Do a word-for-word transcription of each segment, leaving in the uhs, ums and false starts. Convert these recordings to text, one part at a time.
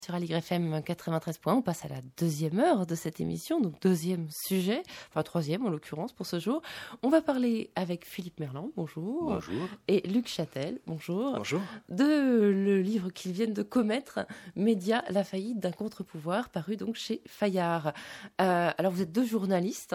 Sur Aligre F M quatre-vingt-treize point un, on passe à la deuxième heure de cette émission, donc deuxième sujet, enfin troisième en l'occurrence pour ce jour. On va parler avec Philippe Merland, bonjour. Bonjour. Et Luc Châtel, bonjour. Bonjour. De le livre qu'ils viennent de commettre, Média, la faillite d'un contre-pouvoir, paru donc chez Fayard. Euh, alors vous êtes deux journalistes,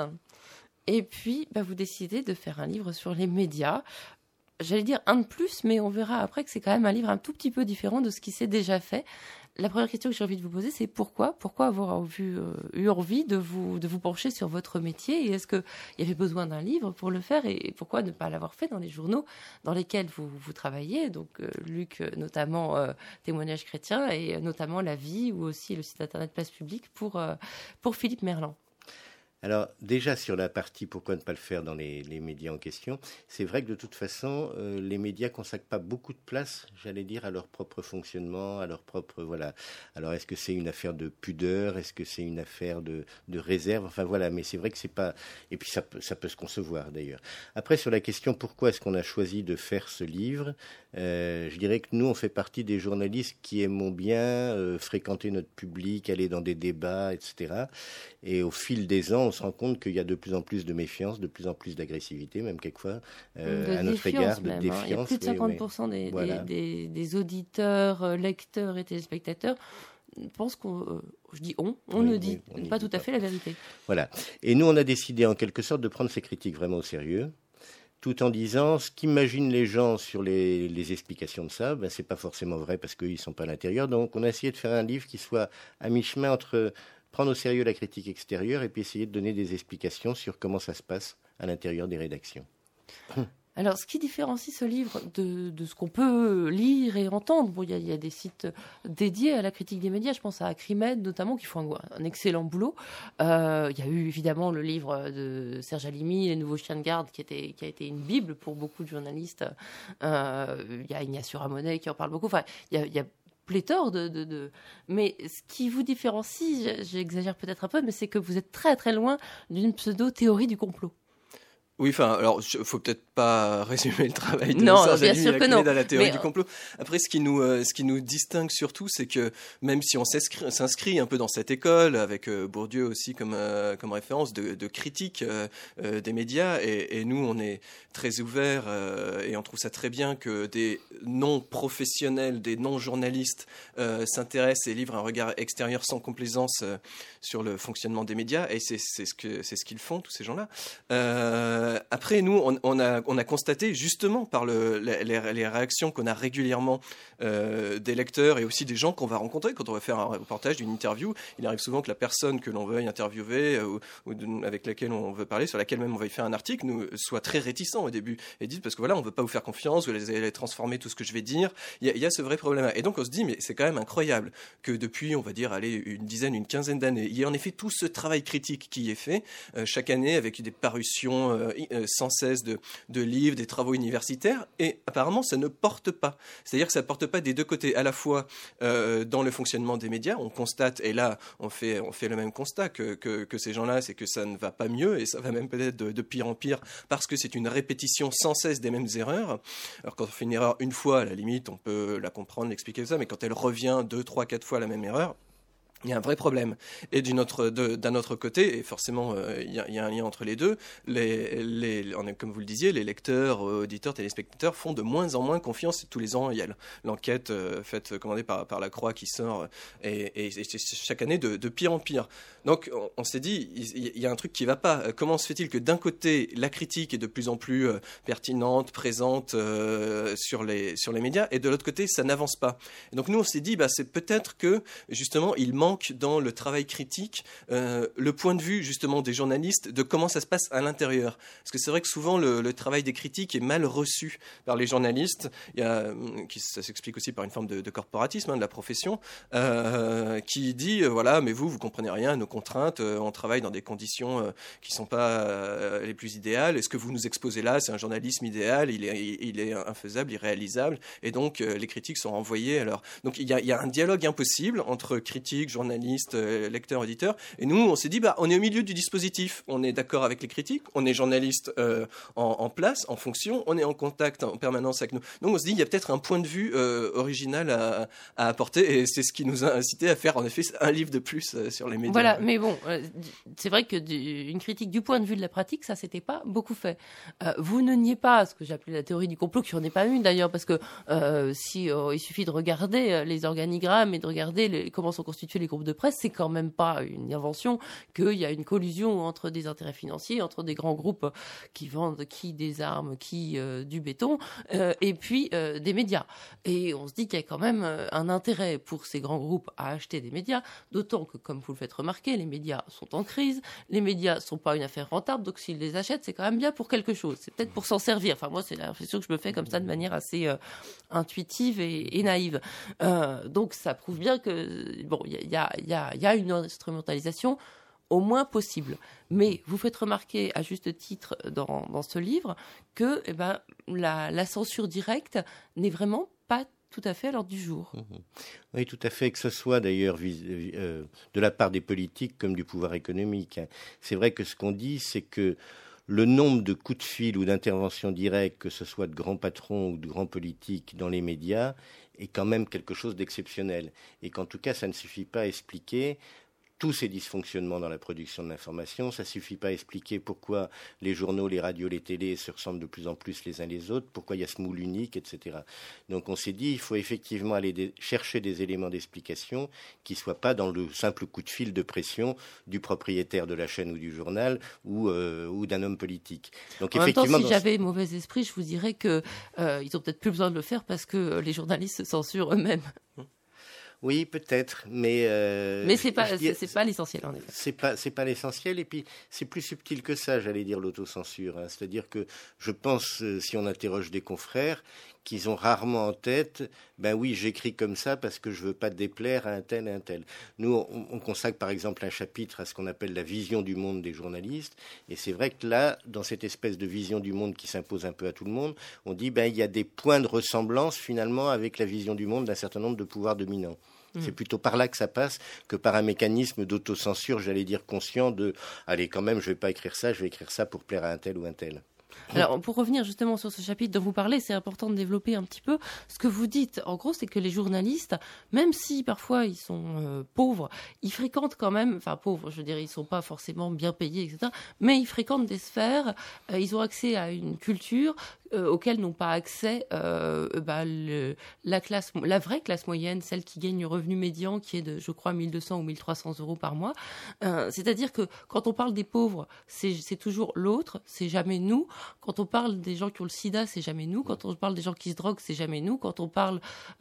et puis bah, vous décidez de faire un livre sur les médias. J'allais dire un de plus, mais on verra après que c'est quand même un livre un tout petit peu différent de ce qui s'est déjà fait. La première question que j'ai envie de vous poser, c'est pourquoi Pourquoi avoir vu, euh, eu envie de vous, de vous pencher sur votre métier? Et est-ce qu'il y avait besoin d'un livre pour le faire? Et pourquoi ne pas l'avoir fait dans les journaux dans lesquels vous, vous travaillez? Donc, euh, Luc, notamment euh, Témoignages chrétiens, et notamment La Vie, ou aussi le site internet Place Publique pour, euh, pour Philippe Merland. Alors déjà sur la partie pourquoi ne pas le faire dans les, les médias en question, c'est vrai que de toute façon euh, les médias consacrent pas beaucoup de place, j'allais dire, à leur propre fonctionnement, à leur propre voilà. Alors est-ce que c'est une affaire de pudeur, est-ce que c'est une affaire de, de réserve, enfin voilà. Mais c'est vrai que c'est pas, et puis ça peut, ça peut se concevoir d'ailleurs. Après sur la question pourquoi est-ce qu'on a choisi de faire ce livre, euh, je dirais que nous on fait partie des journalistes qui aimons bien euh, fréquenter notre public, aller dans des débats, et cetera. Et au fil des ans on se rend compte qu'il y a de plus en plus de méfiance, de plus en plus d'agressivité, même quelquefois, euh, à notre égard, de même, défiance. Hein. Il y a plus de cinquante pour cent oui, oui. Des, voilà. des, des, des auditeurs, lecteurs et téléspectateurs pensent qu'on, euh, je dis on, on oui, ne dit oui, on pas tout à pas. fait la vérité. Voilà. Et nous, on a décidé en quelque sorte de prendre ces critiques vraiment au sérieux, tout en disant ce qu'imaginent les gens sur les, les explications de ça, ben, c'est pas forcément vrai parce qu'ils sont pas à l'intérieur. Donc, on a essayé de faire un livre qui soit à mi-chemin entre prendre au sérieux la critique extérieure et puis essayer de donner des explications sur comment ça se passe à l'intérieur des rédactions. Alors, ce qui différencie ce livre de, de ce qu'on peut lire et entendre, bon, il y a, il y a des sites dédiés à la critique des médias, je pense à Acrimed notamment, qui font un, un excellent boulot. Euh, il y a eu évidemment le livre de Serge Halimi, Les Nouveaux Chiens de Garde, qui, était, qui a été une bible pour beaucoup de journalistes. Euh, il y a Ignacio Ramonet qui en parle beaucoup. Enfin, il y a, il y a pléthore de, de, de... Mais ce qui vous différencie, j'exagère peut-être un peu, mais c'est que vous êtes très très loin d'une pseudo-théorie du complot. Oui, enfin, alors, il faut peut-être pas résumer le travail de non, Serge Halimi et à la théorie mais... du complot. Après, ce qui nous, euh, ce qui nous distingue surtout, c'est que même si on s'inscrit un peu dans cette école, avec euh, Bourdieu aussi comme, euh, comme référence de, de critique euh, euh, des médias, et, et nous, on est très ouverts euh, et on trouve ça très bien que des non-professionnels, des non-journalistes euh, s'intéressent et livrent un regard extérieur sans complaisance euh, sur le fonctionnement des médias, et c'est ce que c'est ce qu'ils font, tous ces gens-là. Euh, Après, nous, on, on, a, on a constaté, justement, par le, les, les réactions qu'on a régulièrement euh, des lecteurs et aussi des gens qu'on va rencontrer quand on va faire un reportage, une interview. Il arrive souvent que la personne que l'on veuille interviewer ou, ou de, avec laquelle on veut parler, sur laquelle même on va y faire un article, nous, soit très réticent au début et dit parce que voilà, on ne veut pas vous faire confiance, vous allez, allez transformer tout ce que je vais dire. Il y a, il y a ce vrai problème-là. Et donc, on se dit, mais c'est quand même incroyable que depuis, on va dire, allez, une dizaine, une quinzaine d'années, il y a en effet tout ce travail critique qui est fait euh, chaque année avec des parutions euh, sans cesse de, de livres, des travaux universitaires, et apparemment ça ne porte pas. C'est-à-dire que ça ne porte pas des deux côtés, à la fois euh, dans le fonctionnement des médias, on constate, et là on fait, on fait le même constat que, que, que ces gens-là, c'est que ça ne va pas mieux, et ça va même peut-être de, de pire en pire, parce que c'est une répétition sans cesse des mêmes erreurs. Alors quand on fait une erreur une fois, à la limite, on peut la comprendre, l'expliquer ça, mais quand elle revient deux, trois, quatre fois la même erreur, il y a un vrai problème. Et d'une autre, de, d'un autre côté, et forcément euh, il, y a, il y a un lien entre les deux, les, les, on est, comme vous le disiez, les lecteurs, auditeurs, téléspectateurs font de moins en moins confiance. Tous les ans, il y a l'enquête euh, faite, commandée par, par la Croix qui sort, et, et, et chaque année de, de pire en pire. Donc on, on s'est dit, il, il y a un truc qui ne va pas. Comment se fait-il que d'un côté, la critique est de plus en plus euh, pertinente, présente euh, sur, les, sur les médias, et de l'autre côté, ça n'avance pas. Et donc nous, on s'est dit, bah, c'est peut-être que, justement, il manque dans le travail critique euh, le point de vue justement des journalistes de comment ça se passe à l'intérieur, parce que c'est vrai que souvent le, le travail des critiques est mal reçu par les journalistes. Il y a, qui, ça s'explique aussi par une forme de, de corporatisme hein, de la profession euh, qui dit euh, voilà mais vous vous comprenez rien à nos contraintes, euh, on travaille dans des conditions euh, qui sont pas euh, les plus idéales, est-ce que vous nous exposez là c'est un journalisme idéal, il est, il est infaisable, irréalisable, et donc euh, les critiques sont renvoyées alors donc il y a, il y a un dialogue impossible entre critiques, journalistes journalistes, euh, lecteurs, éditeurs. Et nous, on s'est dit, bah, on est au milieu du dispositif. On est d'accord avec les critiques, on est journaliste euh, en, en place, en fonction, on est en contact en permanence avec nous. Donc on se dit, il y a peut-être un point de vue euh, original à, à apporter, et c'est ce qui nous a incité à faire en effet un livre de plus euh, sur les médias. Voilà, mais bon, euh, c'est vrai que du, une critique du point de vue de la pratique, ça s'était pas beaucoup fait. Euh, vous ne niez pas ce que j'appelais la théorie du complot, qui n'en est pas une d'ailleurs, parce que euh, si euh, il suffit de regarder les organigrammes et de regarder les, comment sont constitués les groupes de presse, c'est quand même pas une invention qu'il y a une collusion entre des intérêts financiers, entre des grands groupes qui vendent qui des armes, qui euh, du béton, euh, et puis euh, des médias. Et on se dit qu'il y a quand même un intérêt pour ces grands groupes à acheter des médias, d'autant que, comme vous le faites remarquer, les médias sont en crise, les médias sont pas une affaire rentable, donc s'ils les achètent, c'est quand même bien pour quelque chose. C'est peut-être pour s'en servir. Enfin, moi, c'est la réflexion que je me fais comme ça, de manière assez euh, intuitive et, et naïve. Euh, donc, ça prouve bien que, bon, il y a, y, a, y a une instrumentalisation au moins possible. Mais vous faites remarquer, à juste titre, dans, dans ce livre, que eh ben, la, la censure directe n'est vraiment pas tout à fait à l'ordre du jour. Mmh. Oui, tout à fait, que ce soit d'ailleurs euh, de la part des politiques comme du pouvoir économique. C'est vrai que ce qu'on dit, c'est que le nombre de coups de fil ou d'interventions directes, que ce soit de grands patrons ou de grands politiques dans les médias, est quand même quelque chose d'exceptionnel. Et qu'en tout cas, ça ne suffit pas à expliquer tous ces dysfonctionnements dans la production de l'information. Ça ne suffit pas à expliquer pourquoi les journaux, les radios, les télés se ressemblent de plus en plus les uns les autres, pourquoi il y a ce moule unique, et cetera. Donc on s'est dit, il faut effectivement aller de- chercher des éléments d'explication qui ne soient pas dans le simple coup de fil de pression du propriétaire de la chaîne ou du journal ou, euh, ou d'un homme politique. Donc En même temps, effectivement, si dans- j'avais mauvais esprit, je vous dirais qu'ils euh, ont peut-être plus besoin de le faire parce que euh, les journalistes se censurent eux-mêmes. oui, peut-être, mais euh, Mais c'est pas, je dis- c'est, c'est pas l'essentiel, en effet. C'est pas, c'est pas l'essentiel, et puis c'est plus subtil que ça, j'allais dire, l'autocensure. Hein. C'est-à-dire que je pense, euh, si on interroge des confrères, qu'ils ont rarement en tête, ben oui, j'écris comme ça parce que je veux pas déplaire à un tel et un tel. Nous, on, on consacre par exemple un chapitre à ce qu'on appelle la vision du monde des journalistes, et c'est vrai que là, dans cette espèce de vision du monde qui s'impose un peu à tout le monde, on dit ben il y a des points de ressemblance finalement avec la vision du monde d'un certain nombre de pouvoirs dominants. C'est plutôt par là que ça passe que par un mécanisme d'autocensure, j'allais dire conscient de « allez, quand même, je ne vais pas écrire ça, je vais écrire ça pour plaire à un tel ou un tel ». Alors, pour revenir justement sur ce chapitre dont vous parlez, c'est important de développer un petit peu ce que vous dites. En gros, c'est que les journalistes, même si parfois ils sont euh, pauvres, ils fréquentent quand même, enfin pauvres, je veux dire, ils sont pas forcément bien payés, et cetera. Mais ils fréquentent des sphères, euh, ils ont accès à une culture euh, auxquelles n'ont pas accès euh, bah, le, la classe, la vraie classe moyenne, celle qui gagne le revenu médian, qui est de, je crois, mille deux cents ou mille trois cents euros par mois. Euh, c'est-à-dire que quand on parle des pauvres, c'est, c'est toujours l'autre, c'est jamais nous. Quand on parle des gens qui ont le sida, c'est jamais nous. Quand on parle des gens qui se droguent, c'est jamais nous. Quand on parle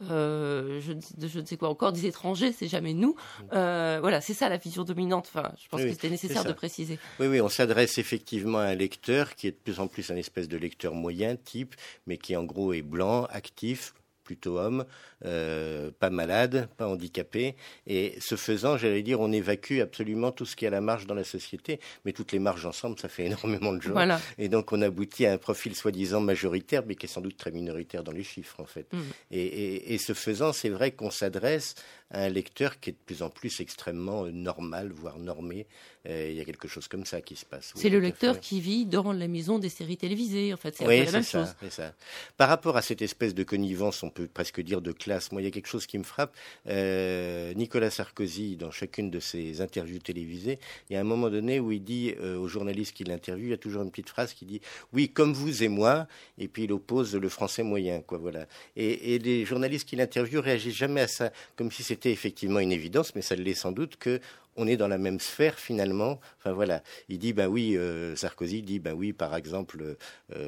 euh, je, de je ne sais quoi encore, des étrangers, c'est jamais nous. Euh, voilà, c'est ça la vision dominante. Enfin, je pense Oui, que c'était nécessaire de préciser. Oui, oui, on s'adresse effectivement à un lecteur qui est de plus en plus un espèce de lecteur moyen type, mais qui en gros est blanc, actif, plutôt homme, euh, pas malade, pas handicapé. Et ce faisant, j'allais dire, on évacue absolument tout ce qui est à la marge dans la société. Mais toutes les marges ensemble, ça fait énormément de gens. Voilà. Et donc, on aboutit à un profil soi-disant majoritaire, mais qui est sans doute très minoritaire dans les chiffres, en fait. Mmh. Et, et, et ce faisant, c'est vrai qu'on s'adresse à un lecteur qui est de plus en plus extrêmement normal, voire normé. Euh, il y a quelque chose comme ça qui se passe. Oui, c'est le lecteur qui vit dans la maison des séries télévisées, en fait. C'est oui, un peu la même ça, chose. C'est ça. Par rapport à cette espèce de connivence, on peut presque dire de classe, moi, il y a quelque chose qui me frappe. Euh, Nicolas Sarkozy, dans chacune de ses interviews télévisées, il y a un moment donné où il dit euh, aux journalistes qui l'interviewent, il y a toujours une petite phrase qui dit « Oui, comme vous et moi », et puis il oppose le français moyen, quoi, voilà. Et, et les journalistes qui l'interviewent réagissent jamais à ça, comme si c'était effectivement une évidence, mais ça l'est sans doute que on est dans la même sphère finalement. Enfin voilà, il dit ben oui, euh, Sarkozy dit ben oui, par exemple,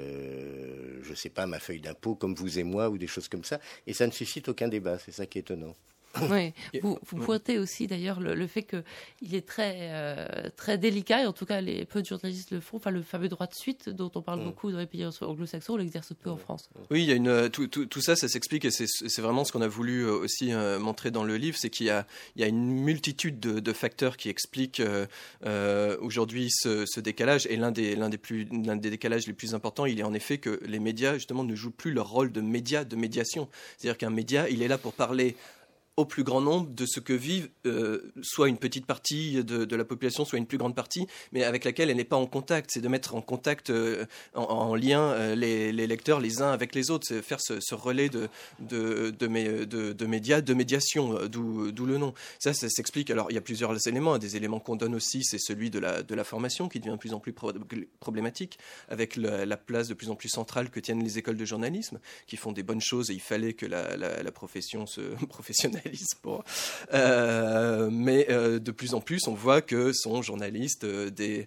euh, je sais pas, ma feuille d'impôt comme vous et moi ou des choses comme ça, et ça ne suscite aucun débat. C'est ça qui est étonnant. Oui, vous, vous pointez aussi d'ailleurs le, le fait qu'il est très, euh, très délicat, et en tout cas les, peu de journalistes le font, enfin le fameux droit de suite dont on parle mmh. beaucoup dans les pays anglo-saxons, on l'exerce peu en France. Oui, il y a une, tout, tout, tout ça, ça s'explique, et c'est, c'est vraiment ce qu'on a voulu aussi euh, montrer dans le livre, c'est qu'il y a, il y a une multitude de, de facteurs qui expliquent euh, euh, aujourd'hui ce, ce décalage, et l'un des, l'un, des plus, l'un des décalages les plus importants, il est en effet que les médias justement ne jouent plus leur rôle de média, de médiation. C'est-à-dire qu'un média, il est là pour parler au plus grand nombre de ce que vivent euh, soit une petite partie de, de la population, soit une plus grande partie, mais avec laquelle elle n'est pas en contact. C'est de mettre en contact, euh, en, en lien euh, les, les lecteurs les uns avec les autres, c'est faire ce, ce relais de, de, de, de, de, de médias, de médiation, d'où, d'où le nom. Ça, ça s'explique. Alors, il y a plusieurs éléments. Des éléments qu'on donne aussi, c'est celui de la, de la formation qui devient de plus en plus pro- problématique, avec le, la place de plus en plus centrale que tiennent les écoles de journalisme, qui font des bonnes choses et il fallait que la, la, la profession se professionnalise. Pour, euh, mais euh, de plus en plus, on voit que sont journalistes euh, des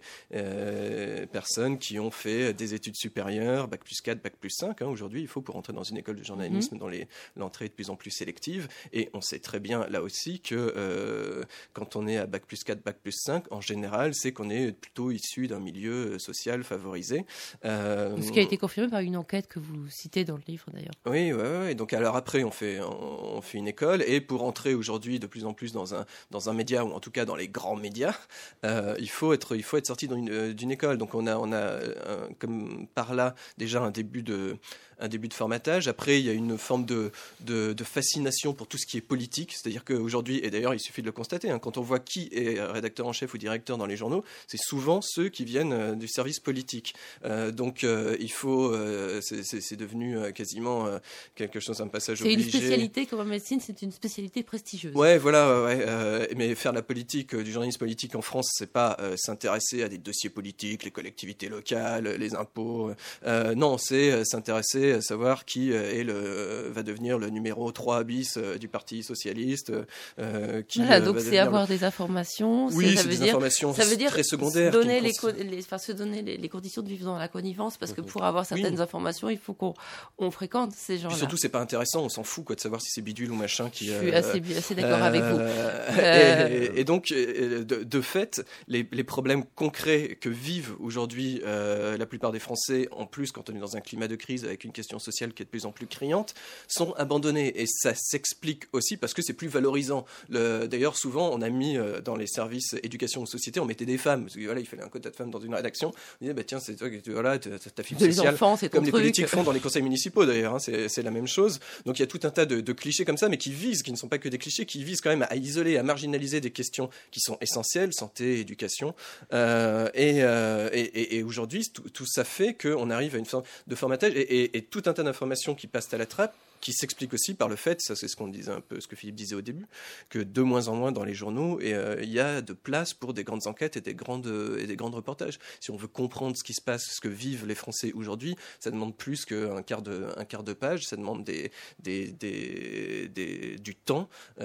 euh, personnes qui ont fait des études supérieures, bac plus quatre, bac plus cinq. Hein, aujourd'hui, il faut pour entrer dans une école de journalisme, mmh. dont les, l'entrée est de plus en plus sélective. Et on sait très bien là aussi que euh, quand on est à bac plus quatre, bac plus cinq, en général, c'est qu'on est plutôt issu d'un milieu social favorisé. Euh, Ce qui a été confirmé par une enquête que vous citez dans le livre d'ailleurs. Oui, ouais, ouais. Donc alors après, on fait, on, on fait une école et pour entrer aujourd'hui de plus en plus dans un dans un média ou en tout cas dans les grands médias, euh, il faut être il faut être sorti d'une, d'une école. Donc on a on a euh, comme par là déjà un début de un début de formatage. Après, il y a une forme de, de, de fascination pour tout ce qui est politique. C'est-à-dire qu'aujourd'hui, et d'ailleurs, il suffit de le constater, hein, quand on voit qui est rédacteur en chef ou directeur dans les journaux, c'est souvent ceux qui viennent euh, du service politique. Euh, donc, euh, il faut... Euh, c'est, c'est, c'est devenu euh, quasiment euh, quelque chose, un passage c'est obligé. C'est une spécialité, comme en médecine, c'est une spécialité prestigieuse. Ouais, voilà. Ouais, euh, mais faire la politique, euh, du journalisme politique en France, c'est pas euh, s'intéresser à des dossiers politiques, les collectivités locales, les impôts. Euh, non, c'est euh, s'intéresser à savoir qui est le, va devenir le numéro trois bis du Parti Socialiste. Euh, qui voilà, donc va c'est avoir le... des informations. Oui, c'est, ça c'est veut des dire, informations ça veut dire très secondaires. Se donner, les, co- les, enfin, se donner les, les conditions de vivre dans la connivence, parce que pour avoir certaines oui. informations, il faut qu'on on fréquente ces gens-là. Puis surtout, c'est pas intéressant, on s'en fout quoi, de savoir si c'est bidule ou machin. Qui, Je suis euh, assez, assez d'accord euh, avec vous. Euh... Et, et donc, de, de fait, les, les problèmes concrets que vivent aujourd'hui euh, la plupart des Français, en plus quand on est dans un climat de crise avec une question sociale qui est de plus en plus criante, sont abandonnés. Et ça s'explique aussi parce que c'est plus valorisant. Le, d'ailleurs, souvent, on a mis euh, dans les services éducation ou société, on mettait des femmes. Parce que voilà, il fallait un quota de femmes dans une rédaction. On disait, bah, tiens, c'est toi, voilà, ta fibre sociale. Enfants, c'est comme les truc. politiques font dans les conseils municipaux, d'ailleurs. Hein, c'est, c'est la même chose. Donc, il y a tout un tas de, de clichés comme ça, mais qui visent, qui ne sont pas que des clichés, qui visent quand même à isoler, à marginaliser des questions qui sont essentielles, santé, éducation. Euh, et, euh, et, et, et aujourd'hui, tout, tout ça fait qu'on arrive à une forme de formatage et, et, et tout un tas d'informations qui passent à la trappe, qui s'explique aussi par le fait, ça c'est ce qu'on disait un peu, ce que Philippe disait au début, que de moins en moins dans les journaux, et euh, il y a de place pour des grandes enquêtes et des grandes et des grands reportages. Si on veut comprendre ce qui se passe, ce que vivent les Français aujourd'hui, ça demande plus qu'un quart de un quart de page, ça demande des des des, des du temps,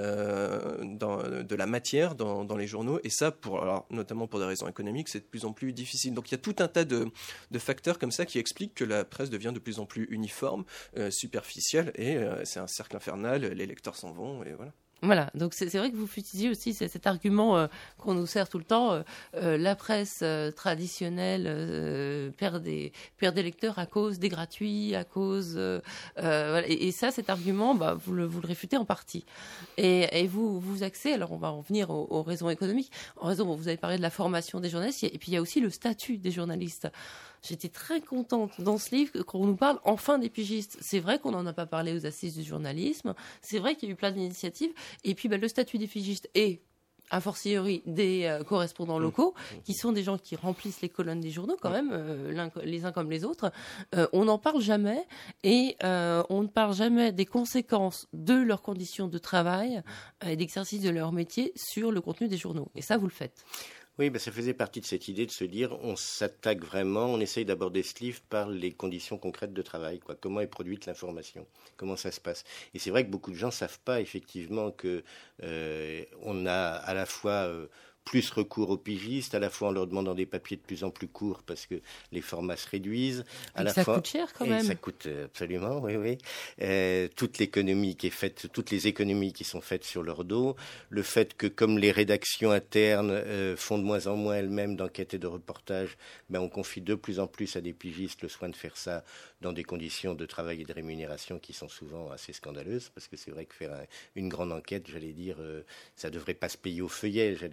euh, dans, de la matière dans, dans les journaux, et ça pour alors notamment pour des raisons économiques, c'est de plus en plus difficile. Donc il y a tout un tas de de facteurs comme ça qui expliquent que la presse devient de plus en plus uniforme, euh, superficielle. Et Et euh, c'est un cercle infernal, les lecteurs s'en vont, et voilà. Voilà, donc c'est, c'est vrai que vous utilisez aussi cet argument euh, qu'on nous sert tout le temps, euh, euh, la presse euh, traditionnelle euh, perd, des, perd des lecteurs à cause des gratuits, à cause... Euh, euh, voilà. et, et ça, cet argument, bah, vous, le, vous le réfutez en partie. Et, et vous vous axez, alors on va en venir aux, aux raisons économiques, en raison, vous avez parlé de la formation des journalistes, et puis il y a aussi le statut des journalistes. J'étais très contente dans ce livre qu'on nous parle enfin des pigistes. C'est vrai qu'on n'en a pas parlé aux assises du journalisme. C'est vrai qu'il y a eu plein d'initiatives. Et puis, bah, le statut des pigistes et, a fortiori, des euh, correspondants locaux, qui sont des gens qui remplissent les colonnes des journaux quand même, euh, l'un, les uns comme les autres. Euh, on n'en parle jamais. Et euh, on ne parle jamais des conséquences de leurs conditions de travail et d'exercice de leur métier sur le contenu des journaux. Et ça, vous le faites. Oui, ben ça faisait partie de cette idée de se dire on s'attaque vraiment, on essaye d'aborder ce livre par les conditions concrètes de travail, quoi. Comment est produite l'information, comment ça se passe. Et c'est vrai que beaucoup de gens ne savent pas effectivement que euh, on a à la fois euh, plus recours aux pigistes, à la fois en leur demandant des papiers de plus en plus courts parce que les formats se réduisent. À la ça fois, coûte cher quand et même. Ça coûte absolument, oui, oui. Euh, toute l'économie qui est faite, toutes les économies qui sont faites sur leur dos, le fait que comme les rédactions internes euh, font de moins en moins elles-mêmes d'enquêtes et de reportages, ben on confie de plus en plus à des pigistes le soin de faire ça dans des conditions de travail et de rémunération qui sont souvent assez scandaleuses, parce que c'est vrai que faire un, une grande enquête, j'allais dire, euh, ça devrait pas se payer au feuillet, j'allais dire,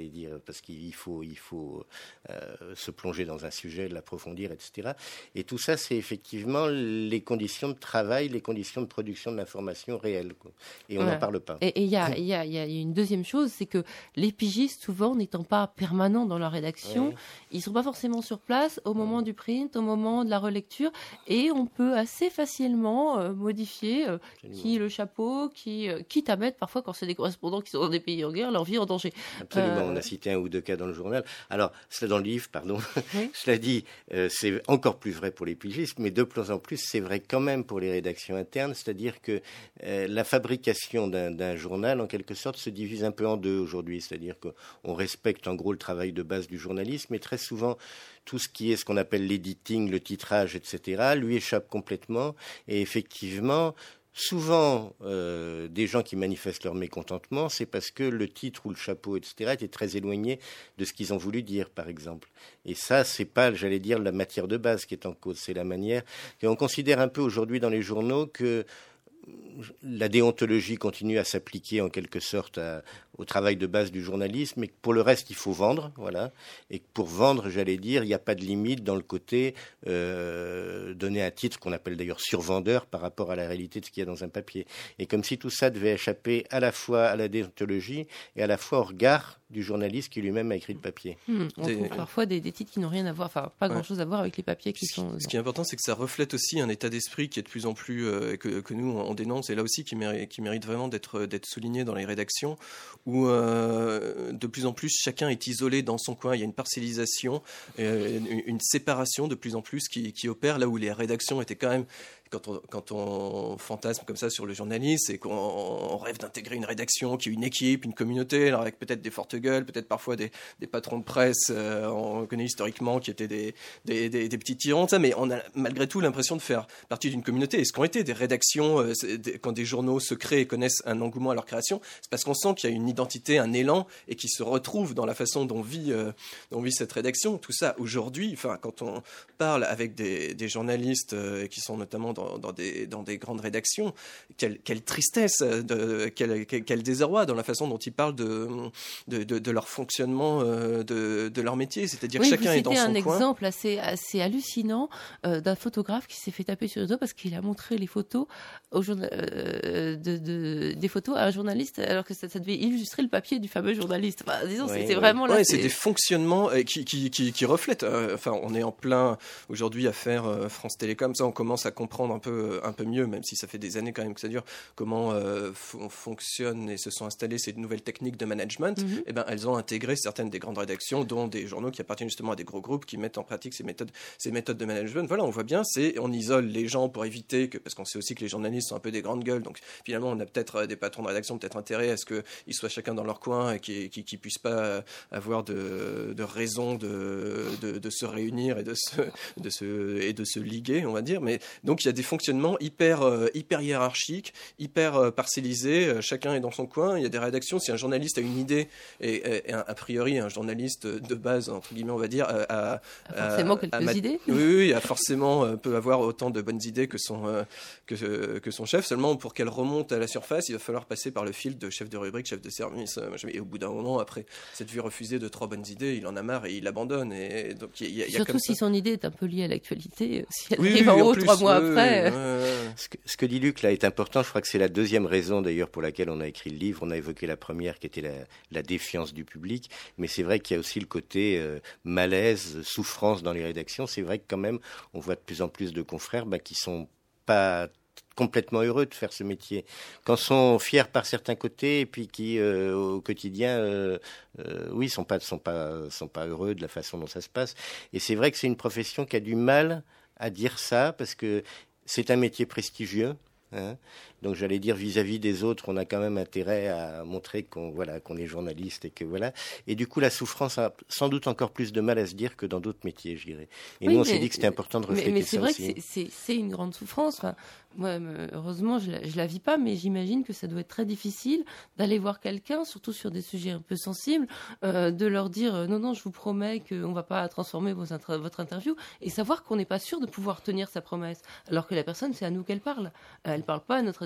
parce qu'il faut, il faut euh, se plonger dans un sujet, l'approfondir, et cetera. Et tout ça, c'est effectivement les conditions de travail, les conditions de production de l'information réelle, quoi. Et on n'en Ouais. parle pas. Et il y a, y, a, y a une deuxième chose, c'est que les pigistes, souvent, n'étant pas permanents dans leur rédaction, Ouais. ils ne sont pas forcément sur place au moment du print, au moment de la relecture, et on peut assez facilement euh, modifier euh, qui le chapeau, qui, euh, quitte à mettre, parfois, quand c'est des correspondants qui sont dans des pays en guerre, leur vie en danger. Absolument, Euh, on a cité un ou deux cas dans le journal. Alors, cela dans le livre, pardon, Oui. cela dit, euh, c'est encore plus vrai pour les pigistes, mais de plus en plus, c'est vrai quand même pour les rédactions internes, c'est-à-dire que euh, la fabrication d'un, d'un journal, en quelque sorte, se divise un peu en deux aujourd'hui, c'est-à-dire qu'on respecte en gros le travail de base du journalisme, mais très souvent, tout ce qui est ce qu'on appelle l'editing, le titrage, et cetera, lui échappe complètement, et effectivement, souvent, euh, des gens qui manifestent leur mécontentement, c'est parce que le titre ou le chapeau, et cetera, était très éloigné de ce qu'ils ont voulu dire, par exemple. Et ça, c'est pas, j'allais dire, la matière de base qui est en cause, c'est la manière. Et on considère un peu aujourd'hui dans les journaux que la déontologie continue à s'appliquer en quelque sorte à, au travail de base du journalisme, mais que pour le reste, il faut vendre, voilà. Et que pour vendre, j'allais dire, il n'y a pas de limite dans le côté euh, donner un titre qu'on appelle d'ailleurs survendeur par rapport à la réalité de ce qu'il y a dans un papier. Et comme si tout ça devait échapper à la fois à la déontologie et à la fois au regard du journaliste qui lui-même a écrit le papier. Hmm, on Des- trouve parfois des, des titres qui n'ont rien à voir, enfin pas Ouais. grand-chose à voir avec les papiers qui Ce sont. ce qui est important, c'est que ça reflète aussi un état d'esprit qui est de plus en plus euh, que, que nous on dénonce, et là aussi qui mérite, qui mérite vraiment d'être d'être souligné dans les rédactions, où euh, de plus en plus chacun est isolé dans son coin. Il y a une parcellisation, euh, une, une séparation de plus en plus qui, qui opère là où les rédactions étaient quand même. Quand on, quand on fantasme comme ça sur le journaliste, c'est qu'on on rêve d'intégrer une rédaction qui est une équipe, une communauté, alors avec peut-être des fortes gueules, peut-être parfois des, des patrons de presse, euh, on connaît historiquement, qui étaient des, des, des, des petits tyrans, ça, mais on a malgré tout l'impression de faire partie d'une communauté. Et ce qu'ont été des rédactions, euh, des, quand des journaux se créent et connaissent un engouement à leur création, c'est parce qu'on sent qu'il y a une identité, un élan, et qui se retrouve dans la façon dont vit, euh, dont vit cette rédaction. Tout ça, aujourd'hui, enfin, quand on parle avec des, des journalistes euh, qui sont notamment dans Dans, dans, des, dans des grandes rédactions, quelle, quelle tristesse, de, quel, quel, quel désarroi dans la façon dont ils parlent de, de, de, de leur fonctionnement, euh, de, de leur métier. C'est-à-dire Oui, que chacun vous est dans citez son un coin. exemple assez, assez hallucinant euh, d'un photographe qui s'est fait taper sur le dos parce qu'il a montré les photos au journa- euh, de, de, des photos à un journaliste alors que ça, ça devait illustrer le papier du fameux journaliste. Enfin, disons, Oui, c'était oui. vraiment là. Ouais, c'est des fonctionnements euh, qui, qui, qui, qui reflètent. euh, Enfin, on est en plein aujourd'hui à faire euh, France Télécom. Ça, on commence à comprendre un peu, un peu mieux, même si ça fait des années quand même que ça dure, comment euh, f- fonctionnent et se sont installées ces nouvelles techniques de management. Mhm. Eh ben, elles ont intégré certaines des grandes rédactions, dont des journaux qui appartiennent justement à des gros groupes qui mettent en pratique ces méthodes, ces méthodes de management. Voilà, on voit bien, c'est on isole les gens pour éviter que, parce qu'on sait aussi que les journalistes sont un peu des grandes gueules, donc finalement on a peut-être euh, des patrons de rédaction peut-être intérêt à ce qu'ils soient chacun dans leur coin et qu'ils qui, qui puissent pas euh, avoir de, de raison de, de, de se réunir et de se, de se, et de se liguer, on va dire. Mais donc il y a des fonctionnements hyper, euh, hyper hiérarchiques, hyper euh, parcellisés, euh, chacun est dans son coin. Il y a des rédactions, si un journaliste a une idée, et, et, et a priori un journaliste de base, entre guillemets, on va dire, a, a, Ah, forcément a- quelques a mat- idées. Oui, oui, a forcément euh, peut avoir autant de bonnes idées que son, euh, que, que son chef. Seulement, pour qu'elle remonte à la surface, il va falloir passer par le fil de chef de rubrique, chef de service. euh, machin. Et au bout d'un moment, après cette vue refusée de trois bonnes idées, il en a marre et il abandonne. Et donc, il y a, il y a Surtout comme si ça. son idée est un peu liée à l'actualité, euh, si elle Oui, arrive oui, en en haut plus, trois mois oui, après. oui, ouais, ouais. Ce que, ce que dit Luc là est important, je crois que c'est la deuxième raison d'ailleurs pour laquelle on a écrit le livre. On a évoqué la première qui était la, la défiance du public, mais c'est vrai qu'il y a aussi le côté euh, malaise, souffrance dans les rédactions. C'est vrai que quand même on voit de plus en plus de confrères bah, qui sont pas complètement heureux de faire ce métier, quand sont fiers par certains côtés et puis qui euh, au quotidien euh, euh, oui sont pas sont pas sont pas heureux de la façon dont ça se passe. Et c'est vrai que c'est une profession qui a du mal à dire ça parce que c'est un métier prestigieux. Hein. Donc j'allais dire vis-à-vis des autres, on a quand même intérêt à montrer qu'on voilà qu'on est journaliste et que voilà. Et du coup, la souffrance a sans doute encore plus de mal à se dire que dans d'autres métiers, je dirais. Et Oui, nous, on mais- s'est dit que c'était important de Mais, refléter mais c'est ça vrai aussi. que c'est- c'est c'est une grande souffrance. Enfin, moi, me- heureusement, je la, je la vis pas, mais j'imagine que ça doit être très difficile d'aller voir quelqu'un, surtout sur des sujets un peu sensibles, euh, de leur dire euh, non, non, je vous promets qu'on va pas transformer vos inter- votre interview, et savoir qu'on n'est pas sûr de pouvoir tenir sa promesse, alors que la personne, c'est à nous qu'elle parle. Elle parle pas à notre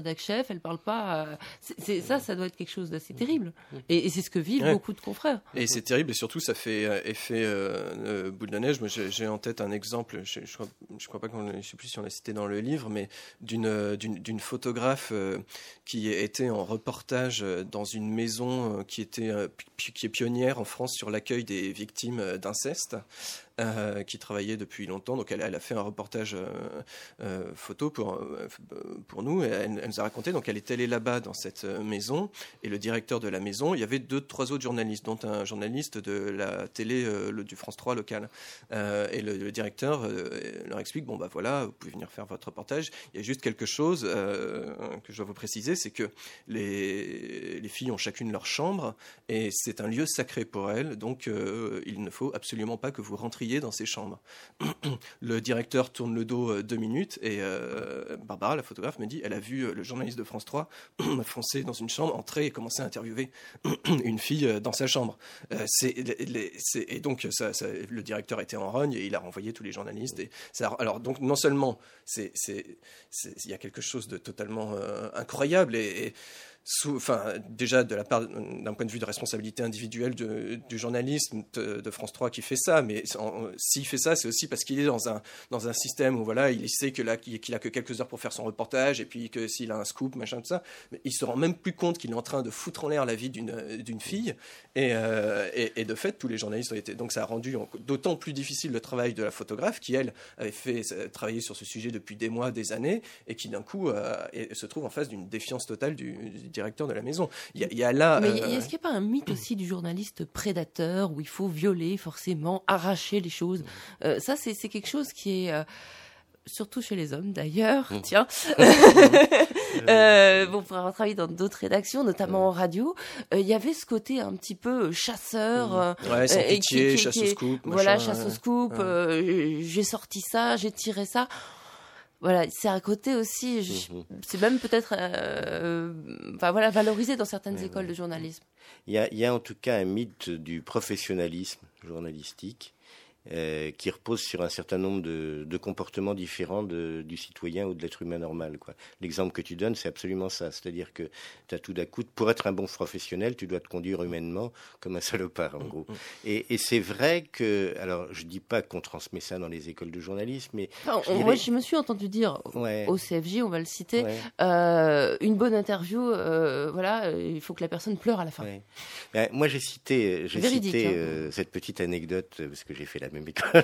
rédac chef, elle parle pas. À... C'est, c'est, ça, ça doit être quelque chose d'assez terrible. Et, et c'est ce que vivent ouais. beaucoup de confrères. Et c'est terrible, et surtout, ça fait euh, effet euh, euh, boule de neige. Moi, j'ai, j'ai en tête un exemple. Je, je, crois, je crois pas qu'on, je sais plus si on l'a cité dans le livre, mais d'une d'une, d'une photographe euh, qui était en reportage dans une maison euh, qui était euh, pi- qui est pionnière en France sur l'accueil des victimes d'inceste. Euh, qui travaillait depuis longtemps, donc elle, elle a fait un reportage euh, euh, photo pour, euh, pour nous, et elle, elle nous a raconté, donc elle est allée là-bas dans cette maison, et le directeur de la maison, il y avait deux, trois autres journalistes, dont un journaliste de la télé euh, le, du France trois local, euh, et le, le directeur euh, leur explique, bon bah voilà, vous pouvez venir faire votre reportage, il y a juste quelque chose euh, que je dois vous préciser, c'est que les, les filles ont chacune leur chambre, et c'est un lieu sacré pour elles, donc euh, il ne faut absolument pas que vous rentriez dans ses chambres. Le directeur tourne le dos euh, deux minutes et euh, Barbara, la photographe, me dit elle a vu euh, le journaliste de France trois foncer dans une chambre, entrer et commencer à interviewer une fille euh, dans sa chambre. Euh, c'est, les, c'est, et donc ça, ça, le directeur était en rogne et il a renvoyé tous les journalistes. Et ça, alors donc non seulement c'est, c'est, c'est, il y a quelque chose de totalement euh, incroyable et, et Sous, enfin, déjà de la part d'un point de vue de responsabilité individuelle de, du journalisme de, de France trois qui fait ça, mais en, s'il fait ça, c'est aussi parce qu'il est dans un, dans un système où voilà, il sait que là, qu'il a que quelques heures pour faire son reportage et puis que s'il a un scoop, machin, tout ça, mais il se rend même plus compte qu'il est en train de foutre en l'air la vie d'une, d'une fille et, euh, et, et de fait, tous les journalistes ont été... Donc ça a rendu d'autant plus difficile le travail de la photographe qui, elle, avait fait travailler sur ce sujet depuis des mois, des années et qui d'un coup euh, et, se trouve en face d'une défiance totale du, du directeur de la maison. Il y a, il y a là. Mais euh... est-ce qu'il n'y a pas un mythe aussi du journaliste prédateur où il faut violer forcément, arracher les choses euh, Ça, c'est, c'est quelque chose qui est. Euh... Surtout chez les hommes d'ailleurs, mmh. tiens. euh, bon, pour avoir travaillé dans d'autres rédactions, notamment en radio, il euh, y avait ce côté un petit peu chasseur. Mmh. Ouais, sans euh, pitié, qui, qui, chasse qui, au scoop. Voilà, machin, chasse au scoop. Ouais. Euh, j'ai sorti ça, j'ai tiré ça. Voilà, c'est un côté aussi, je, mmh. c'est même peut-être, euh, enfin voilà, valorisé dans certaines mmh. écoles de journalisme. Il y a, il y a en tout cas un mythe du professionnalisme journalistique. Euh, qui repose sur un certain nombre de, de comportements différents de, du citoyen ou de l'être humain normal, quoi. L'exemple que tu donnes, c'est absolument ça. C'est-à-dire que tu as tout d'un coup, pour être un bon professionnel, tu dois te conduire humainement comme un salopard, en gros. Et, et c'est vrai que, alors je dis pas qu'on transmet ça dans les écoles de journalisme, mais... Enfin, je, dirais... Moi, je me suis entendu dire, ouais. au C F J, on va le citer, ouais. euh, une bonne interview, euh, voilà, il faut que la personne pleure à la fin. Ouais. Ben, moi, j'ai cité, j'ai Véridique, cité hein. euh, cette petite anecdote, parce que j'ai fait la même école,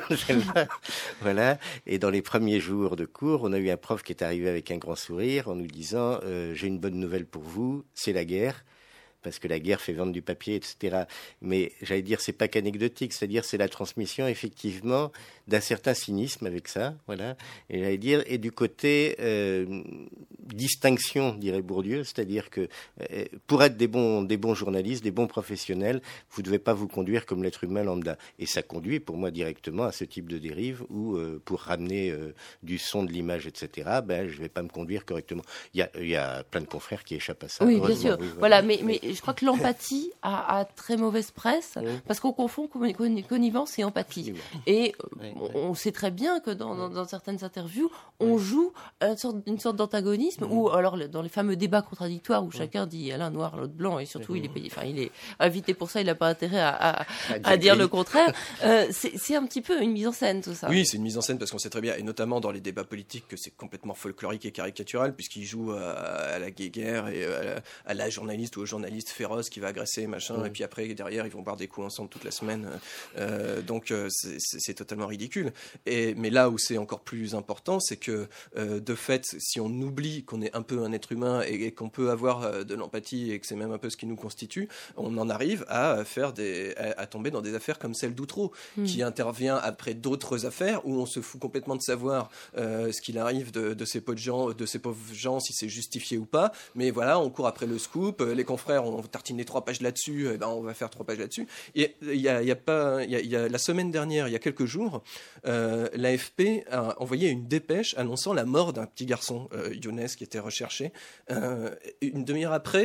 voilà. Et dans les premiers jours de cours, on a eu un prof qui est arrivé avec un grand sourire en nous disant euh, j'ai une bonne nouvelle pour vous, c'est la guerre. Parce que la guerre fait vendre du papier, et cetera. Mais j'allais dire, c'est pas qu'anecdotique, c'est-à-dire c'est la transmission effectivement d'un certain cynisme avec ça, voilà. Et j'allais dire, et du côté euh, distinction, dirait Bourdieu, c'est-à-dire que euh, pour être des bons, des bons journalistes, des bons professionnels, vous ne devez pas vous conduire comme l'être humain lambda. Et ça conduit, pour moi, directement à ce type de dérive où, euh, pour ramener euh, du son, de l'image, et cetera, ben, je ne vais pas me conduire correctement. Il y a, il y a plein de confrères qui échappent à ça. Oui, bien sûr. Oui, voilà. voilà, mais, mais je crois que l'empathie a, a très mauvaise presse oui. parce qu'on confond connivence et empathie. Et oui, on, oui. on sait très bien que dans, dans, dans certaines interviews, on oui. joue une sorte, une sorte d'antagonisme, oui. ou alors dans les fameux débats contradictoires où oui. chacun dit l'un noir, l'autre blanc, et surtout oui. il est payé, enfin il est invité pour ça, il n'a pas intérêt à, à, à dire le contraire. Euh, c'est, c'est un petit peu une mise en scène tout ça. Oui, c'est une mise en scène parce qu'on sait très bien, et notamment dans les débats politiques, que c'est complètement folklorique et caricatural puisqu'il joue à, à la guéguerre et à la, à la journaliste ou au journaliste féroce qui va agresser machin mmh. et puis après derrière ils vont boire des coups ensemble toute la semaine euh, donc euh, c'est, c'est, c'est totalement ridicule et, mais là où c'est encore plus important c'est que euh, de fait si on oublie qu'on est un peu un être humain et, et qu'on peut avoir euh, de l'empathie et que c'est même un peu ce qui nous constitue, on en arrive à faire des, à, à tomber dans des affaires comme celle d'Outreau mmh. qui intervient après d'autres affaires où on se fout complètement de savoir euh, ce qu'il arrive de, de ces pauvres gens, de ces pauvres gens si c'est justifié ou pas, mais voilà on court après le scoop, les confrères ont tartiné trois pages là-dessus, et ben on va faire trois pages là-dessus. Et il y a, il y a pas, il y a, il y a la semaine dernière, il y a quelques jours, euh, l'A F P a envoyé une dépêche annonçant la mort d'un petit garçon, euh, Younes, qui était recherché. Euh, une demi-heure après,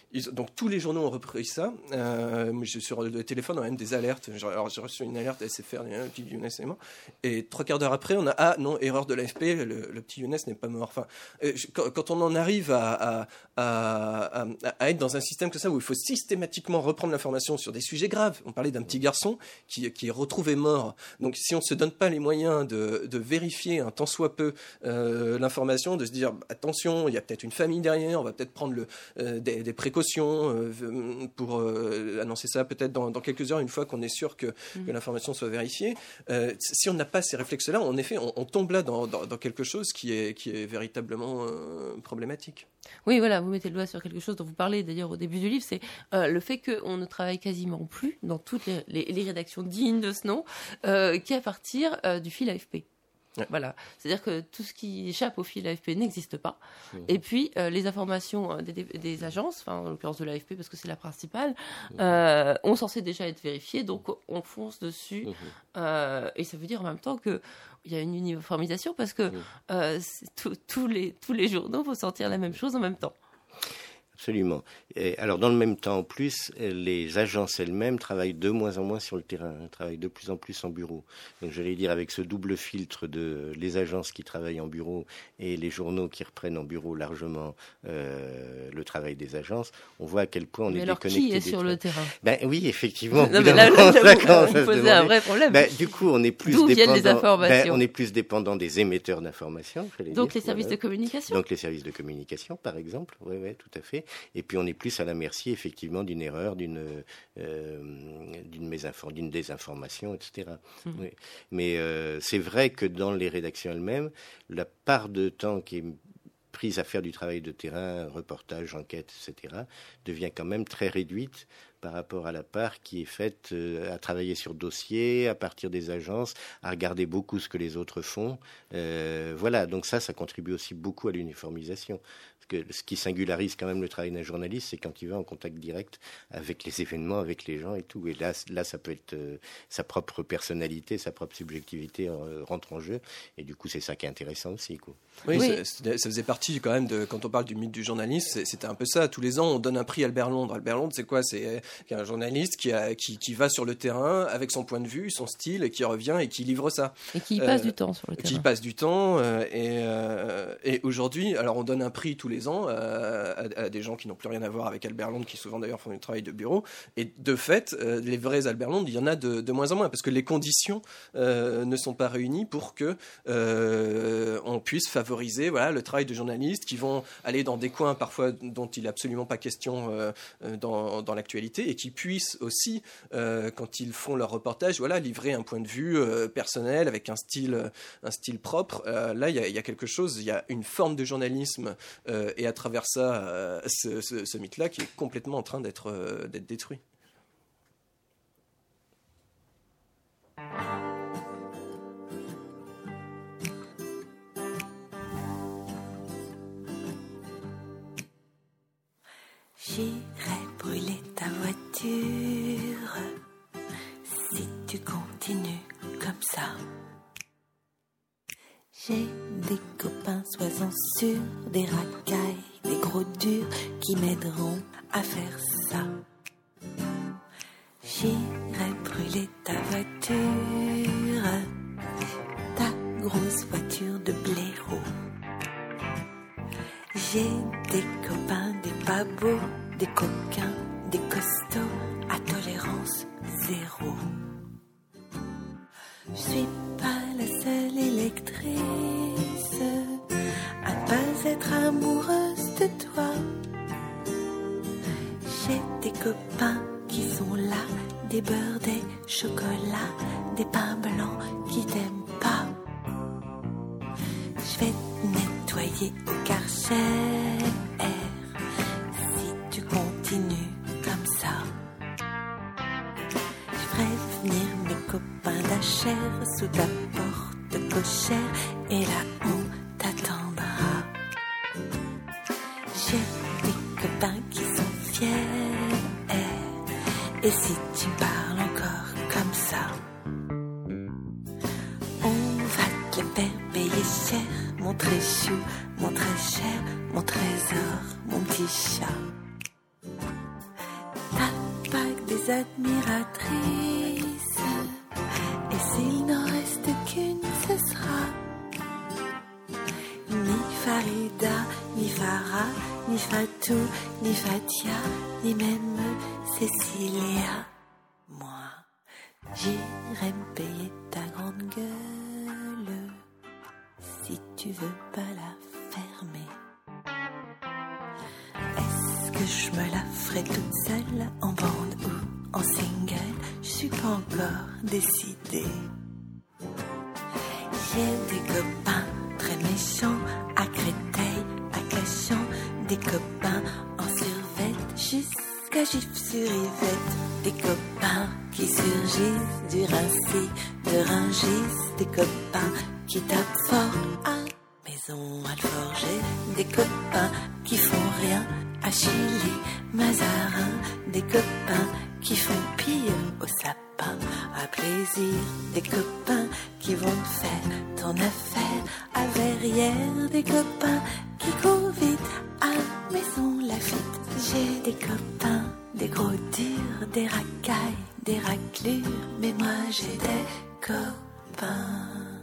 ils, donc tous les journaux ont repris ça. Euh, je, sur le téléphone, on a même des alertes. Genre, alors j'ai reçu une alerte S F R, le petit Younes est mort. Et trois quarts d'heure après, on a ah non, erreur de l'A F P, le, le petit Younes n'est pas mort. Enfin, euh, quand, quand on en arrive à, à, à, à, à être dans un système comme ça où il faut systématiquement reprendre l'information sur des sujets graves. On parlait d'un petit garçon qui, qui est retrouvé mort. Donc si on se donne pas les moyens de, de vérifier un tant soit peu euh, l'information, de se dire attention, il y a peut-être une famille derrière, on va peut-être prendre le, euh, des, des précautions euh, pour euh, annoncer ça peut-être dans, dans quelques heures, une fois qu'on est sûr que, mmh. que l'information soit vérifiée. Euh, si on n'a pas ces réflexes-là, en effet, on, on tombe là dans, dans, dans quelque chose qui est, qui est véritablement euh, problématique. Oui, voilà, vous mettez le doigt sur quelque chose dont vous parlez d'ailleurs au début du livre, c'est euh, le fait qu'on ne travaille quasiment plus dans toutes les, les, les rédactions dignes de ce nom, euh, qu'à partir euh, du fil A F P. Ouais. Voilà, c'est-à-dire que tout ce qui échappe au fil A F P n'existe pas. Mmh. Et puis euh, les informations des, des, des agences, enfin en l'occurrence de l'A F P parce que c'est la principale, mmh. euh, ont censé déjà être vérifiées, donc on fonce dessus. Mmh. Euh, et ça veut dire en même temps que il y a une uniformisation parce que mmh. euh, tous les tous les journaux vont sortir la même chose en même temps. Absolument. Et alors, dans le même temps, en plus, les agences elles-mêmes travaillent de moins en moins sur le terrain, travaillent de plus en plus en bureau. Donc, j'allais dire, avec ce double filtre de les agences qui travaillent en bureau et les journaux qui reprennent en bureau largement euh, le travail des agences, on voit à quel point on Mais est alors, déconnecté. Qui est sur le terrain ? Ben oui, effectivement. Non, mais là, là, là vous posez un vrai problème. Ben, du coup, on est plus D'où dépendant. viennent les informations ? Ben, on est plus dépendant des émetteurs d'informations. Donc, dire, les services voilà. de communication. Donc, les services de communication, par exemple. Oui, oui, tout à fait. Et puis, on est plus à la merci, effectivement, d'une erreur, d'une, euh, d'une, mésinform- d'une désinformation, et cetera. Mmh. Oui. Mais euh, c'est vrai que dans les rédactions elles-mêmes, la part de temps qui est prise à faire du travail de terrain, reportage, enquête, et cetera, devient quand même très réduite par rapport à la part qui est faite euh, à travailler sur dossier, à partir des agences, à regarder beaucoup ce que les autres font. Euh, voilà, donc ça, ça contribue aussi beaucoup à l'uniformisation. Parce que ce qui singularise quand même le travail d'un journaliste, c'est quand il va en contact direct avec les événements, avec les gens et tout. Et là, là ça peut être euh, sa propre personnalité, sa propre subjectivité euh, rentre en jeu. Et du coup, c'est ça qui est intéressant aussi, quoi. Oui, oui. Ça, ça faisait partie quand même de, quand on parle du mythe du journaliste, c'était un peu ça. Tous les ans, on donne un prix Albert Londres. Albert Londres, c'est quoi ? C'est un journaliste qui, a, qui, qui va sur le terrain avec son point de vue, son style, et qui revient et qui livre ça. Et qui passe euh, du temps sur le terrain. Qui passe du temps. Euh, et, euh, et aujourd'hui, alors on donne un prix tous les ans euh, à, à des gens qui n'ont plus rien à voir avec Albert Londres, qui souvent d'ailleurs font du travail de bureau. Et de fait, euh, les vrais Albert Londres, il y en a de, de moins en moins, parce que les conditions euh, ne sont pas réunies pour que euh, on puisse favoriser voilà, le travail de journalistes qui vont aller dans des coins parfois dont il n'est absolument pas question euh, dans, dans l'actualité, et qui puissent aussi, euh, quand ils font leur reportage, voilà, livrer un point de vue euh, personnel avec un style, un style propre. Euh, là, il y, y a quelque chose, il y a une forme de journalisme, euh, et à travers ça, euh, ce, ce, ce mythe-là qui est complètement en train d'être, euh, d'être détruit. J'irai brûler ta voiture si tu continues comme ça. J'ai des copains, sois-en sûr, des racailles, des gros durs qui m'aideront à faire ça. J'irai brûler ta voiture, ta grosse voiture de blaireau. J'ai des copains, des pas beaux, des coquins, des costauds, à tolérance zéro. Je suis pas la seule électrice à pas être amoureuse de toi. J'ai des copains qui sont là, des beurres, des chocolats, des pains blancs qui t'aiment pas. Je vais te nettoyer au Karcher si tu continues comme ça. Je ferai venir mes copains d'Acher sous ta porte cochère et là on t'attendra. J'ai des copains qui sont fiers et si tu parles encore comme ça, on va te le faire payer cher, mon très chou, mon très cher, mon trésor, mon petit chat. admiratrices. Et s'il n'en reste qu'une, ce sera ni Farida, ni Farah, ni Fatou, ni Fatia, ni même Cécilia. Moi, j'irai me payer ta grande gueule si tu veux pas la fermer. Est-ce que je me la ferai toute seule, en bande ou en single? Je suis pas encore décidée. J'ai des copains très méchants à Créteil, à Cachan, des copains en survette jusqu'à Gif sur Yvette, des copains qui surgissent du Rincy, de Rungis, des copains qui tapent fort à Maison Alforget, des copains qui font rien à Chili, Mazarin, des copains qui font pire au sapin, à plaisir, des copains qui vont te faire ton affaire à Verrières, des copains qui courent vite à Maison Lafitte. J'ai des copains, des gros durs, des racailles, des raclures, mais moi j'ai des copains.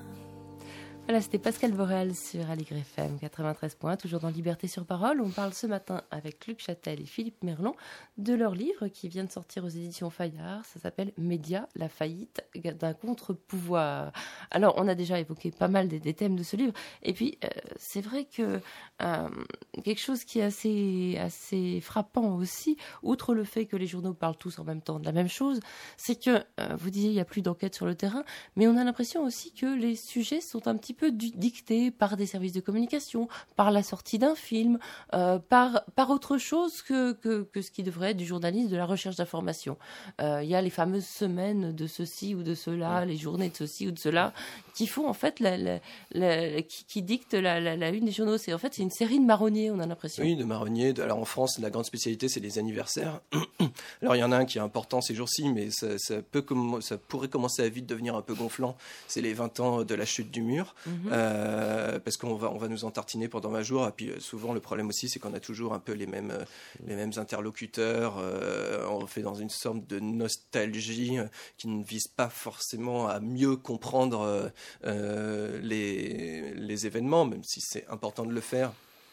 Voilà, c'était Pascal Borel sur Aligre F M quatre-vingt-treize point un, toujours dans Liberté sur Parole. On parle ce matin avec Luc Châtel et Philippe Merlon de leur livre qui vient de sortir aux éditions Fayard. Ça s'appelle Média, la faillite d'un contre-pouvoir. Alors, on a déjà évoqué pas mal des, des thèmes de ce livre. Et puis, euh, c'est vrai que euh, quelque chose qui est assez, assez frappant aussi, outre le fait que les journaux parlent tous en même temps de la même chose, c'est que, euh, vous disiez, il n'y a plus d'enquête sur le terrain, mais on a l'impression aussi que les sujets sont un petit peu dicté par des services de communication, par la sortie d'un film, euh, par, par autre chose que, que, que ce qui devrait être du journalisme, de la recherche d'information. Euh, il y a les fameuses semaines de ceci ou de cela, les journées de ceci ou de cela, qui font en fait, la, la, la, qui, qui dictent la, la, la une des journaux. C'est, en fait, c'est une série de marronniers, on a l'impression. Oui, de marronniers. De, alors en France, la grande spécialité, c'est les anniversaires. Alors il y en a un qui est important ces jours-ci, mais ça, ça, peut comm- ça pourrait commencer à vite devenir un peu gonflant. C'est les vingt ans de la chute du mur. Mmh. Euh, parce qu'on va, on va nous entartiner pendant vingt jours. Et puis euh, souvent, le problème aussi, c'est qu'on a toujours un peu les mêmes, euh, les mêmes interlocuteurs. Euh, on fait dans une sorte de nostalgie euh, qui ne vise pas forcément à mieux comprendre euh, euh, les, les événements, même si c'est important de le faire.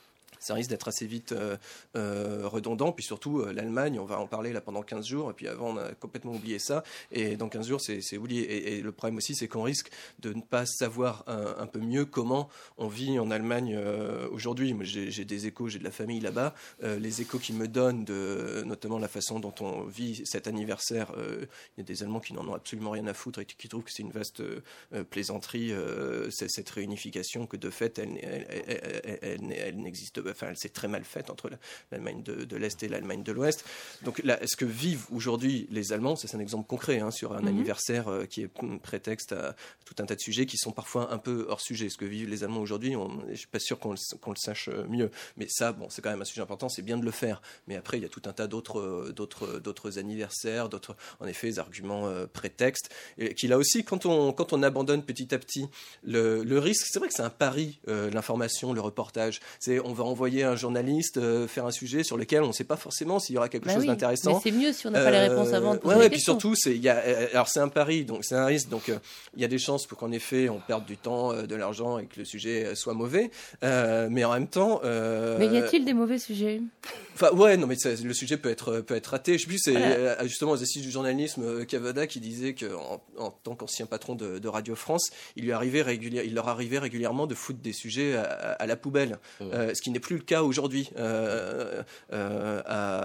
Ça risque d'être assez vite euh, euh, redondant. Puis surtout, euh, l'Allemagne, on va en parler là pendant quinze jours. Et puis avant, on a complètement oublié ça. Et dans quinze jours, c'est, c'est oublié. Et, et le problème aussi, c'est qu'on risque de ne pas savoir un, un peu mieux comment on vit en Allemagne euh, aujourd'hui. Moi, j'ai, j'ai des échos, j'ai de la famille là-bas. Euh, les échos qu'ils me donnent, de, notamment la façon dont on vit cet anniversaire, euh, il y a des Allemands qui n'en ont absolument rien à foutre et qui trouvent que c'est une vaste euh, plaisanterie, euh, c'est cette réunification, que de fait, elle, elle, elle, elle, elle, elle n'existe pas. Enfin, elle s'est très mal faite entre l'Allemagne de, de l'Est et l'Allemagne de l'Ouest. Donc, là, ce que vivent aujourd'hui les Allemands, c'est un exemple concret hein, sur un mm-hmm. anniversaire euh, qui est prétexte à tout un tas de sujets qui sont parfois un peu hors sujet. Ce que vivent les Allemands aujourd'hui, on, je ne suis pas sûr qu'on le, qu'on le sache mieux. Mais ça, bon, c'est quand même un sujet important, c'est bien de le faire. Mais après, il y a tout un tas d'autres, d'autres, d'autres anniversaires, d'autres, en effet, des arguments euh, prétextes. Et qui là aussi, quand on, quand on abandonne petit à petit le, le risque, c'est vrai que c'est un pari, euh, l'information, le reportage. C'est, on va envoyer un journaliste euh, faire un sujet sur lequel on ne sait pas forcément s'il y aura quelque bah chose oui, d'intéressant. Mais c'est mieux si on n'a euh, pas les réponses avant de poser ouais, ouais, et puis surtout, c'est, y a, alors c'est un pari, donc c'est un risque, donc il euh, y a des chances pour qu'en effet on perde du temps, euh, de l'argent et que le sujet soit mauvais. Euh, mais en même temps. Euh, mais y a-t-il des mauvais sujets ? Enfin ouais, non mais ça, le sujet peut être peut être raté. Je sais plus, c'est voilà. Justement aux assises du journalisme Cavada qui disait que en, en tant qu'ancien patron de, de Radio France, il lui arrivait régulièrement, il leur arrivait régulièrement de foutre des sujets à, à la poubelle, mmh. euh, ce qui n'est plus le cas aujourd'hui euh, euh,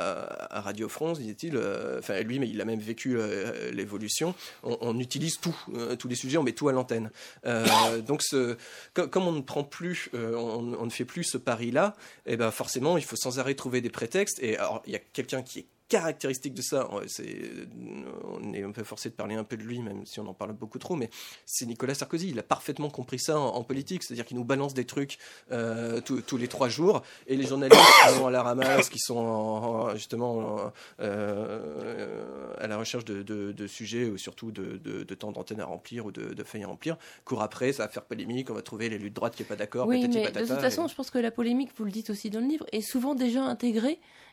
à, à Radio France, disait-il. Enfin euh, lui, mais il a même vécu euh, l'évolution. On, on utilise tout, euh, tous les sujets, on met tout à l'antenne. Euh, donc ce, comme, comme on ne prend plus, euh, on, on ne fait plus ce pari-là, et ben forcément, il faut sans arrêt trouver des prétexte. Et alors, il y a quelqu'un qui est caractéristique de ça, c'est, on est un peu forcé de parler un peu de lui, même si on en parle beaucoup trop, mais c'est Nicolas Sarkozy. Il a parfaitement compris ça en, en politique, c'est-à-dire qu'il nous balance des trucs euh, tous, tous les trois jours, et les journalistes qui sont à la ramasse, qui sont en, justement euh, à la recherche de, de, de sujets, ou surtout de, de, de temps d'antenne à remplir ou de, de feuilles à remplir, courent après, ça va faire polémique, on va trouver l'élu de droite qui n'est pas d'accord. Oui, patati, mais patata, de toute façon, et... je pense que la polémique, vous le dites aussi dans le livre, est souvent déjà intégrée.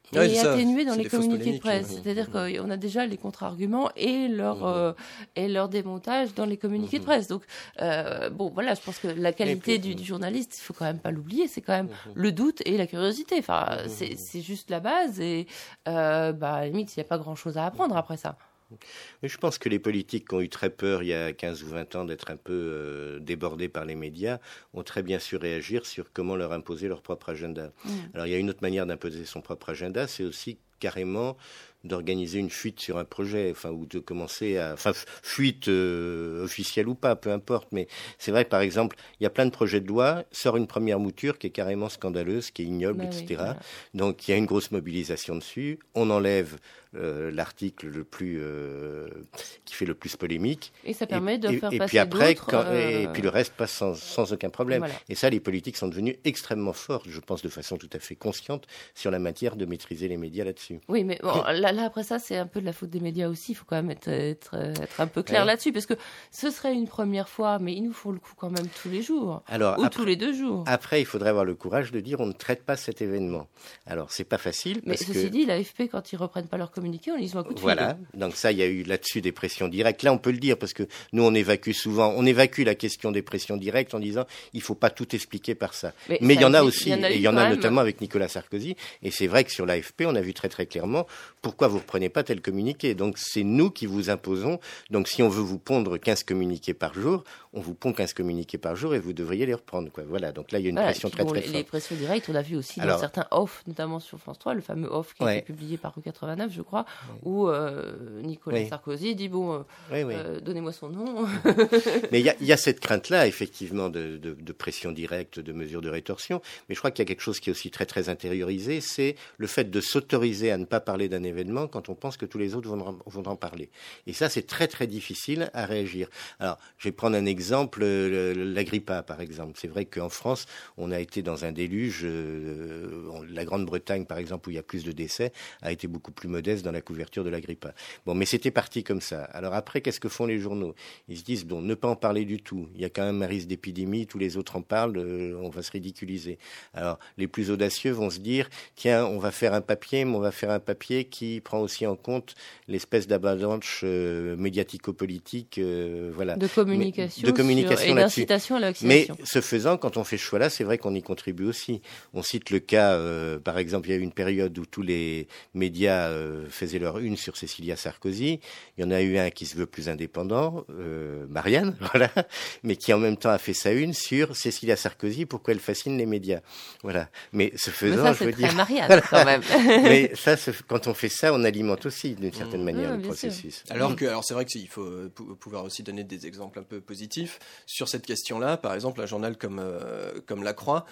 et ouais, atténué dans c'est les communiqués de presse. Mmh, C'est-à-dire mmh. qu'on a déjà les contre-arguments et leur, mmh. euh, et leur démontage dans les communiqués mmh. de presse. Donc, euh, bon, voilà, je pense que la qualité puis, du, du journaliste, il faut quand même pas l'oublier, c'est quand même mmh. le doute et la curiosité. Enfin, mmh. c'est, c'est juste la base et, euh, bah, à la limite, il n'y a pas grand-chose à apprendre après ça. Mais je pense que les politiques qui ont eu très peur il y a quinze ou vingt ans d'être un peu euh, débordés par les médias ont très bien su réagir sur comment leur imposer leur propre agenda. Mmh. Alors il y a une autre manière d'imposer son propre agenda, c'est aussi carrément d'organiser une fuite sur un projet, enfin, ou de commencer à... Enfin, fuite euh, officielle ou pas, peu importe, mais c'est vrai que, par exemple, il y a plein de projets de loi, sort une première mouture qui est carrément scandaleuse, qui est ignoble, bah et cetera. Oui, voilà. Donc, il y a une grosse mobilisation dessus, on enlève euh, l'article le plus... Euh, qui fait le plus polémique. Et ça permet et, de et, faire et passer puis après, d'autres... Quand, euh... Et puis le reste passe sans, sans aucun problème. Voilà. Et ça, les politiques sont devenus extrêmement fortes, je pense, de façon tout à fait consciente, sur la matière de maîtriser les médias là-dessus. Oui, mais bon, là, là, après ça, c'est un peu de la faute des médias aussi. Il faut quand même être, être, être un peu clair ouais. là-dessus, parce que ce serait une première fois, mais il nous faut le coup quand même tous les jours, Alors, ou après, tous les deux jours. Après, il faudrait avoir le courage de dire on ne traite pas cet événement. Alors, c'est pas facile. Mais parce ceci que... dit, l'A F P, quand ils reprennent pas leur communiqué, on les met un coup de fil. Voilà. Donc ça, il y a eu là-dessus des pressions directes. Là, on peut le dire, parce que nous, on évacue souvent, on évacue la question des pressions directes en disant il faut pas tout expliquer par ça. Mais, mais ça il y en a aussi, il y en a, et il y en a notamment avec Nicolas Sarkozy. Et c'est vrai que sur l'A F P, on a vu très très clairement pourquoi vous reprenez pas tel communiqué. Donc c'est nous qui vous imposons. Donc si on veut vous pondre quinze communiqués par jour, on vous pond quinze communiqués par jour et vous devriez les reprendre, quoi. Voilà. Donc là, il y a une voilà, pression très bon, très les, forte. Les pressions directes, on a vu aussi Alors, dans certains off, notamment sur France trois, le fameux off qui ouais. a été publié par Rue quatre-vingt-neuf, je crois, ouais. où euh, Nicolas oui. Sarkozy dit bon, euh, oui, oui. Euh, donnez-moi son nom. Mais il y, y a cette crainte-là, effectivement, de, de, de pression directe, de mesures de rétorsion. Mais je crois qu'il y a quelque chose qui est aussi très très intériorisé, c'est le fait de s'autoriser à ne pas parler d'un événement quand on pense que tous les autres vont, vont en parler. Et ça, c'est très très difficile à réagir. Alors, je vais prendre un exemple, le, l'Agrippa, par exemple. C'est vrai qu'en France, on a été dans un déluge. Euh, la Grande-Bretagne, par exemple, où il y a plus de décès, a été beaucoup plus modeste dans la couverture de l'Agrippa. Bon, mais c'était parti comme ça. Alors après, qu'est-ce que font les journaux ? Ils se disent, bon, ne pas en parler du tout. Il y a quand même un risque d'épidémie, tous les autres en parlent, euh, on va se ridiculiser. Alors, les plus audacieux vont se dire, tiens, on va faire un papier, mais on va faire un papier qui prend aussi en compte l'espèce d'avalanche euh, médiatico-politique, euh, voilà. De communication, mais, de communication sur, et d'incitation à la vaccination. Mais ce faisant, quand on fait ce choix-là, c'est vrai qu'on y contribue aussi. On cite le cas, euh, par exemple, il y a eu une période où tous les médias euh, faisaient leur une sur Cécilia Sarkozy. Il y en a eu un qui se veut plus indépendant, euh, Marianne, voilà, mais qui en même temps a fait sa une sur Cécilia Sarkozy, pourquoi elle fascine les médias. Voilà. Mais ce faisant, mais ça, je veux c'est dire. Très Marianne, voilà. Quand même. Mais ça, quand on fait ça, on alimente aussi d'une certaine mmh. manière oui, le processus. Sûr. Alors que, alors c'est vrai qu'il faut pouvoir aussi donner des exemples un peu positifs sur cette question-là. Par exemple, un journal comme euh, comme La Croix,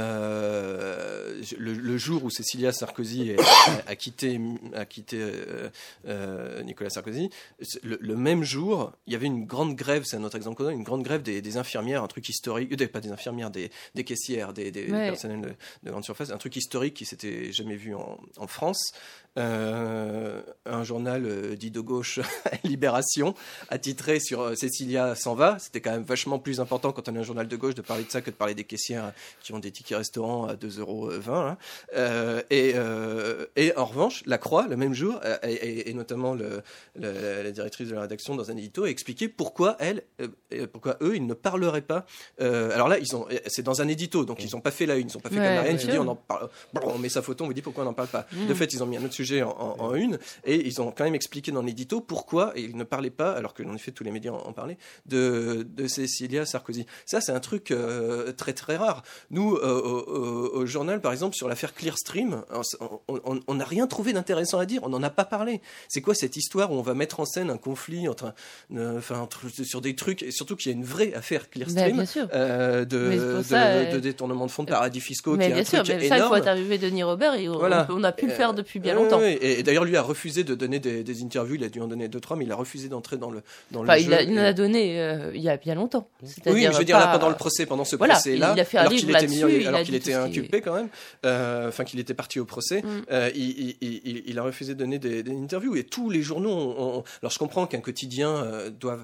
euh, le, le jour où Cécilia Sarkozy a, a quitté a quitté euh, euh, Nicolas Sarkozy, le, le même jour, il y avait une grande grève. C'est un autre exemple qu'on donne, une grande grève des, des infirmières, un truc historique, des, pas des infirmières, des, des caissières, des, des, ouais. des personnels de, de grande surface, un truc historique qui s'était jamais vu en, en France. Euh, un journal euh, dit de gauche, Libération, a titré sur euh, Cécilia s'en va. C'était quand même vachement plus important quand on est un journal de gauche de parler de ça que de parler des caissières qui ont des tickets restaurants à deux euros vingt. Hein. Euh, et, euh, et en revanche, La Croix, le même jour, euh, et, et, et notamment le, le, la directrice de la rédaction dans un édito a expliqué pourquoi elle, euh, pourquoi eux, ils ne parleraient pas. Euh, alors là, ils ont, c'est dans un édito, donc ils n'ont pas fait la une, ils n'ont pas fait ouais, comme Marianne qui dit on en parle, on met sa photo, on vous dit pourquoi on n'en parle pas. Mmh. De fait, ils ont mis un autre sujet En, en, en une, et ils ont quand même expliqué dans l'édito pourquoi et ils ne parlaient pas, alors que en effet tous les médias en, en parlaient, de, de Cécilia Sarkozy. Ça, c'est un truc euh, très très rare. Nous, euh, au, au, au journal, par exemple, sur l'affaire Clearstream, on n'a rien trouvé d'intéressant à dire, on n'en a pas parlé. C'est quoi cette histoire où on va mettre en scène un conflit entre, euh, enfin, entre, sur des trucs, et surtout qu'il y a une vraie affaire Clearstream ben, euh, de, ça, de, de, de détournement de fonds de paradis fiscaux, mais qui est bien un sûr, truc mais énorme. Ça, il faut interviewer Denis Robert, et voilà. on, on a pu le faire depuis bien euh, longtemps. Oui, et, et d'ailleurs, lui a refusé de donner des, des interviews. Il a dû en donner deux, trois, mais il a refusé d'entrer dans le, dans enfin, le il jeu. A, il en a donné euh, il y a bien longtemps. C'est-à-dire oui, mais je veux dire, pas... là, pendant le procès, pendant ce voilà, procès-là, il a fait un alors livre qu'il était, mis, là-dessus, alors qu'il était inculpé qui... quand même, euh, enfin qu'il était parti au procès, mm. euh, il, il, il, il a refusé de donner des, des interviews. Et tous les journaux, ont, ont... alors je comprends qu'un quotidien euh, doive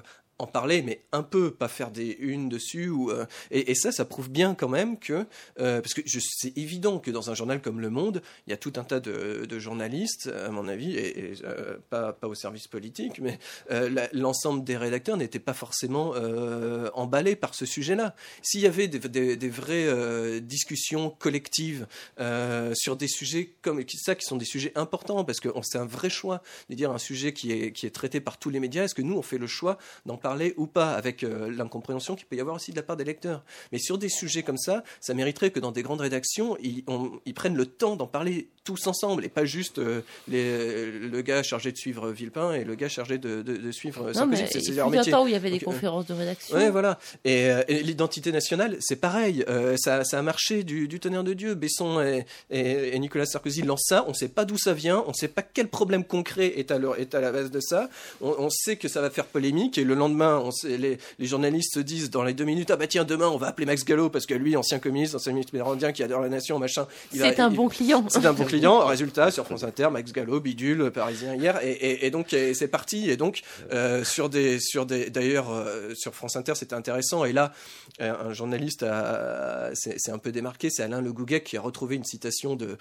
en parler, mais un peu, pas faire des unes dessus. Ou, euh, et, et ça, ça prouve bien quand même que, euh, parce que je, c'est évident que dans un journal comme Le Monde, il y a tout un tas de, de journalistes, à mon avis, et, et euh, pas, pas au service politique, mais euh, la, l'ensemble des rédacteurs n'étaient pas forcément euh, emballés par ce sujet-là. S'il y avait des, des, des vraies euh, discussions collectives euh, sur des sujets comme ça, qui sont des sujets importants, parce que on, c'est un vrai choix de dire un sujet qui est, qui est traité par tous les médias, est-ce que nous, on fait le choix d'en parler ou pas, avec euh, l'incompréhension qu'il peut y avoir aussi de la part des lecteurs. Mais sur des sujets comme ça, ça mériterait que dans des grandes rédactions, ils, on, ils prennent le temps d'en parler tous ensemble, et pas juste euh, les, le gars chargé de suivre Villepin et le gars chargé de, de, de suivre Sarkozy. C'est, c'est leur métier. Il y a un temps où il y avait des Donc, conférences de rédaction. Ouais, voilà. Et, euh, et l'identité nationale, c'est pareil. Euh, ça, ça a marché du, du tonnerre de Dieu. Besson et, et, et Nicolas Sarkozy lancent ça. On ne sait pas d'où ça vient. On ne sait pas quel problème concret est à, leur, est à la base de ça. On, on sait que ça va faire polémique. Et le lendemain, on sait, les, les journalistes se disent dans les deux minutes, ah bah tiens, demain, on va appeler Max Gallo parce que lui, ancien communiste, ancien ministre mérandien qui adore la nation, machin. Il c'est va, un il, bon client. C'est un bon client. Résultat, sur France Inter, Max Gallo, bidule, parisien hier. Et, et, et donc, et c'est parti. Et donc, euh, sur des, sur des, d'ailleurs, euh, sur France Inter, c'était intéressant. Et là, euh, un journaliste a, a, s'est, s'est un peu démarqué. C'est Alain Le Gouguec qui a retrouvé une citation de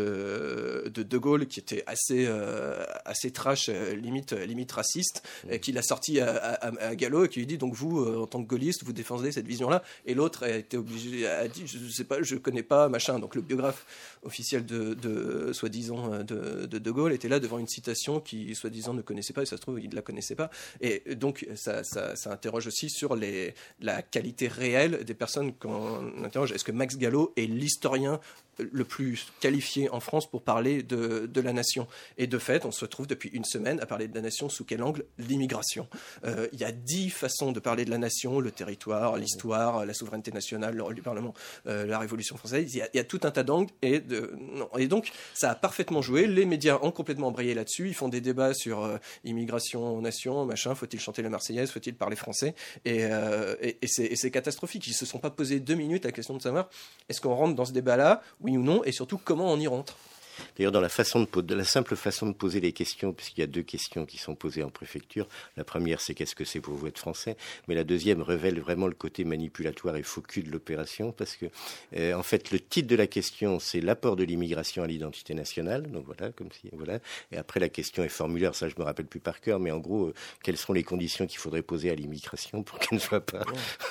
de, de, de Gaulle qui était assez, euh, assez trash, euh, limite, limite raciste, et qu'il a sorti à, à, à Gallo et qui lui dit donc vous, euh, en tant que gaulliste, vous défendez cette vision-là. Et l'autre a été obligé, a dit je sais pas, je connais pas, machin. Donc le biographe officiel de, de soi-disant de, de De Gaulle était là devant une citation qui soi-disant ne connaissait pas, et ça se trouve il ne la connaissait pas. Et donc ça, ça, ça interroge aussi sur les, la qualité réelle des personnes qu'on interroge. Est-ce que Max Gallo est l'historien le plus qualifié en France pour parler de, de la nation? Et de fait, on se retrouve depuis une semaine à parler de la nation sous quel angle? L'immigration. Euh, il y a dix façons de parler de la nation, le territoire, l'histoire, la souveraineté nationale, le rôle du Parlement, euh, la Révolution française. Il y a, il y a tout un tas d'angles. Et, de, non. et donc, ça a parfaitement joué. Les médias ont complètement embrayé là-dessus. Ils font des débats sur euh, immigration, nation, machin. Faut-il chanter la Marseillaise? Faut-il parler français? Et, euh, et, et, c'est, et c'est catastrophique. Ils ne se sont pas posé deux minutes la question de savoir est-ce qu'on rentre dans ce débat-là, oui ou non, et surtout comment on y rentre. D'ailleurs, dans la, façon de, de la simple façon de poser les questions, puisqu'il y a deux questions qui sont posées en préfecture. La première, c'est qu'est-ce que c'est pour vous être français? Mais la deuxième révèle vraiment le côté manipulatoire et faux cul de l'opération, parce que, euh, en fait, le titre de la question, c'est l'apport de l'immigration à l'identité nationale. Donc voilà, comme si, voilà. Et après, la question est formulaire, ça je me rappelle plus par cœur, mais en gros, euh, quelles sont les conditions qu'il faudrait poser à l'immigration pour qu'elle ne soit pas,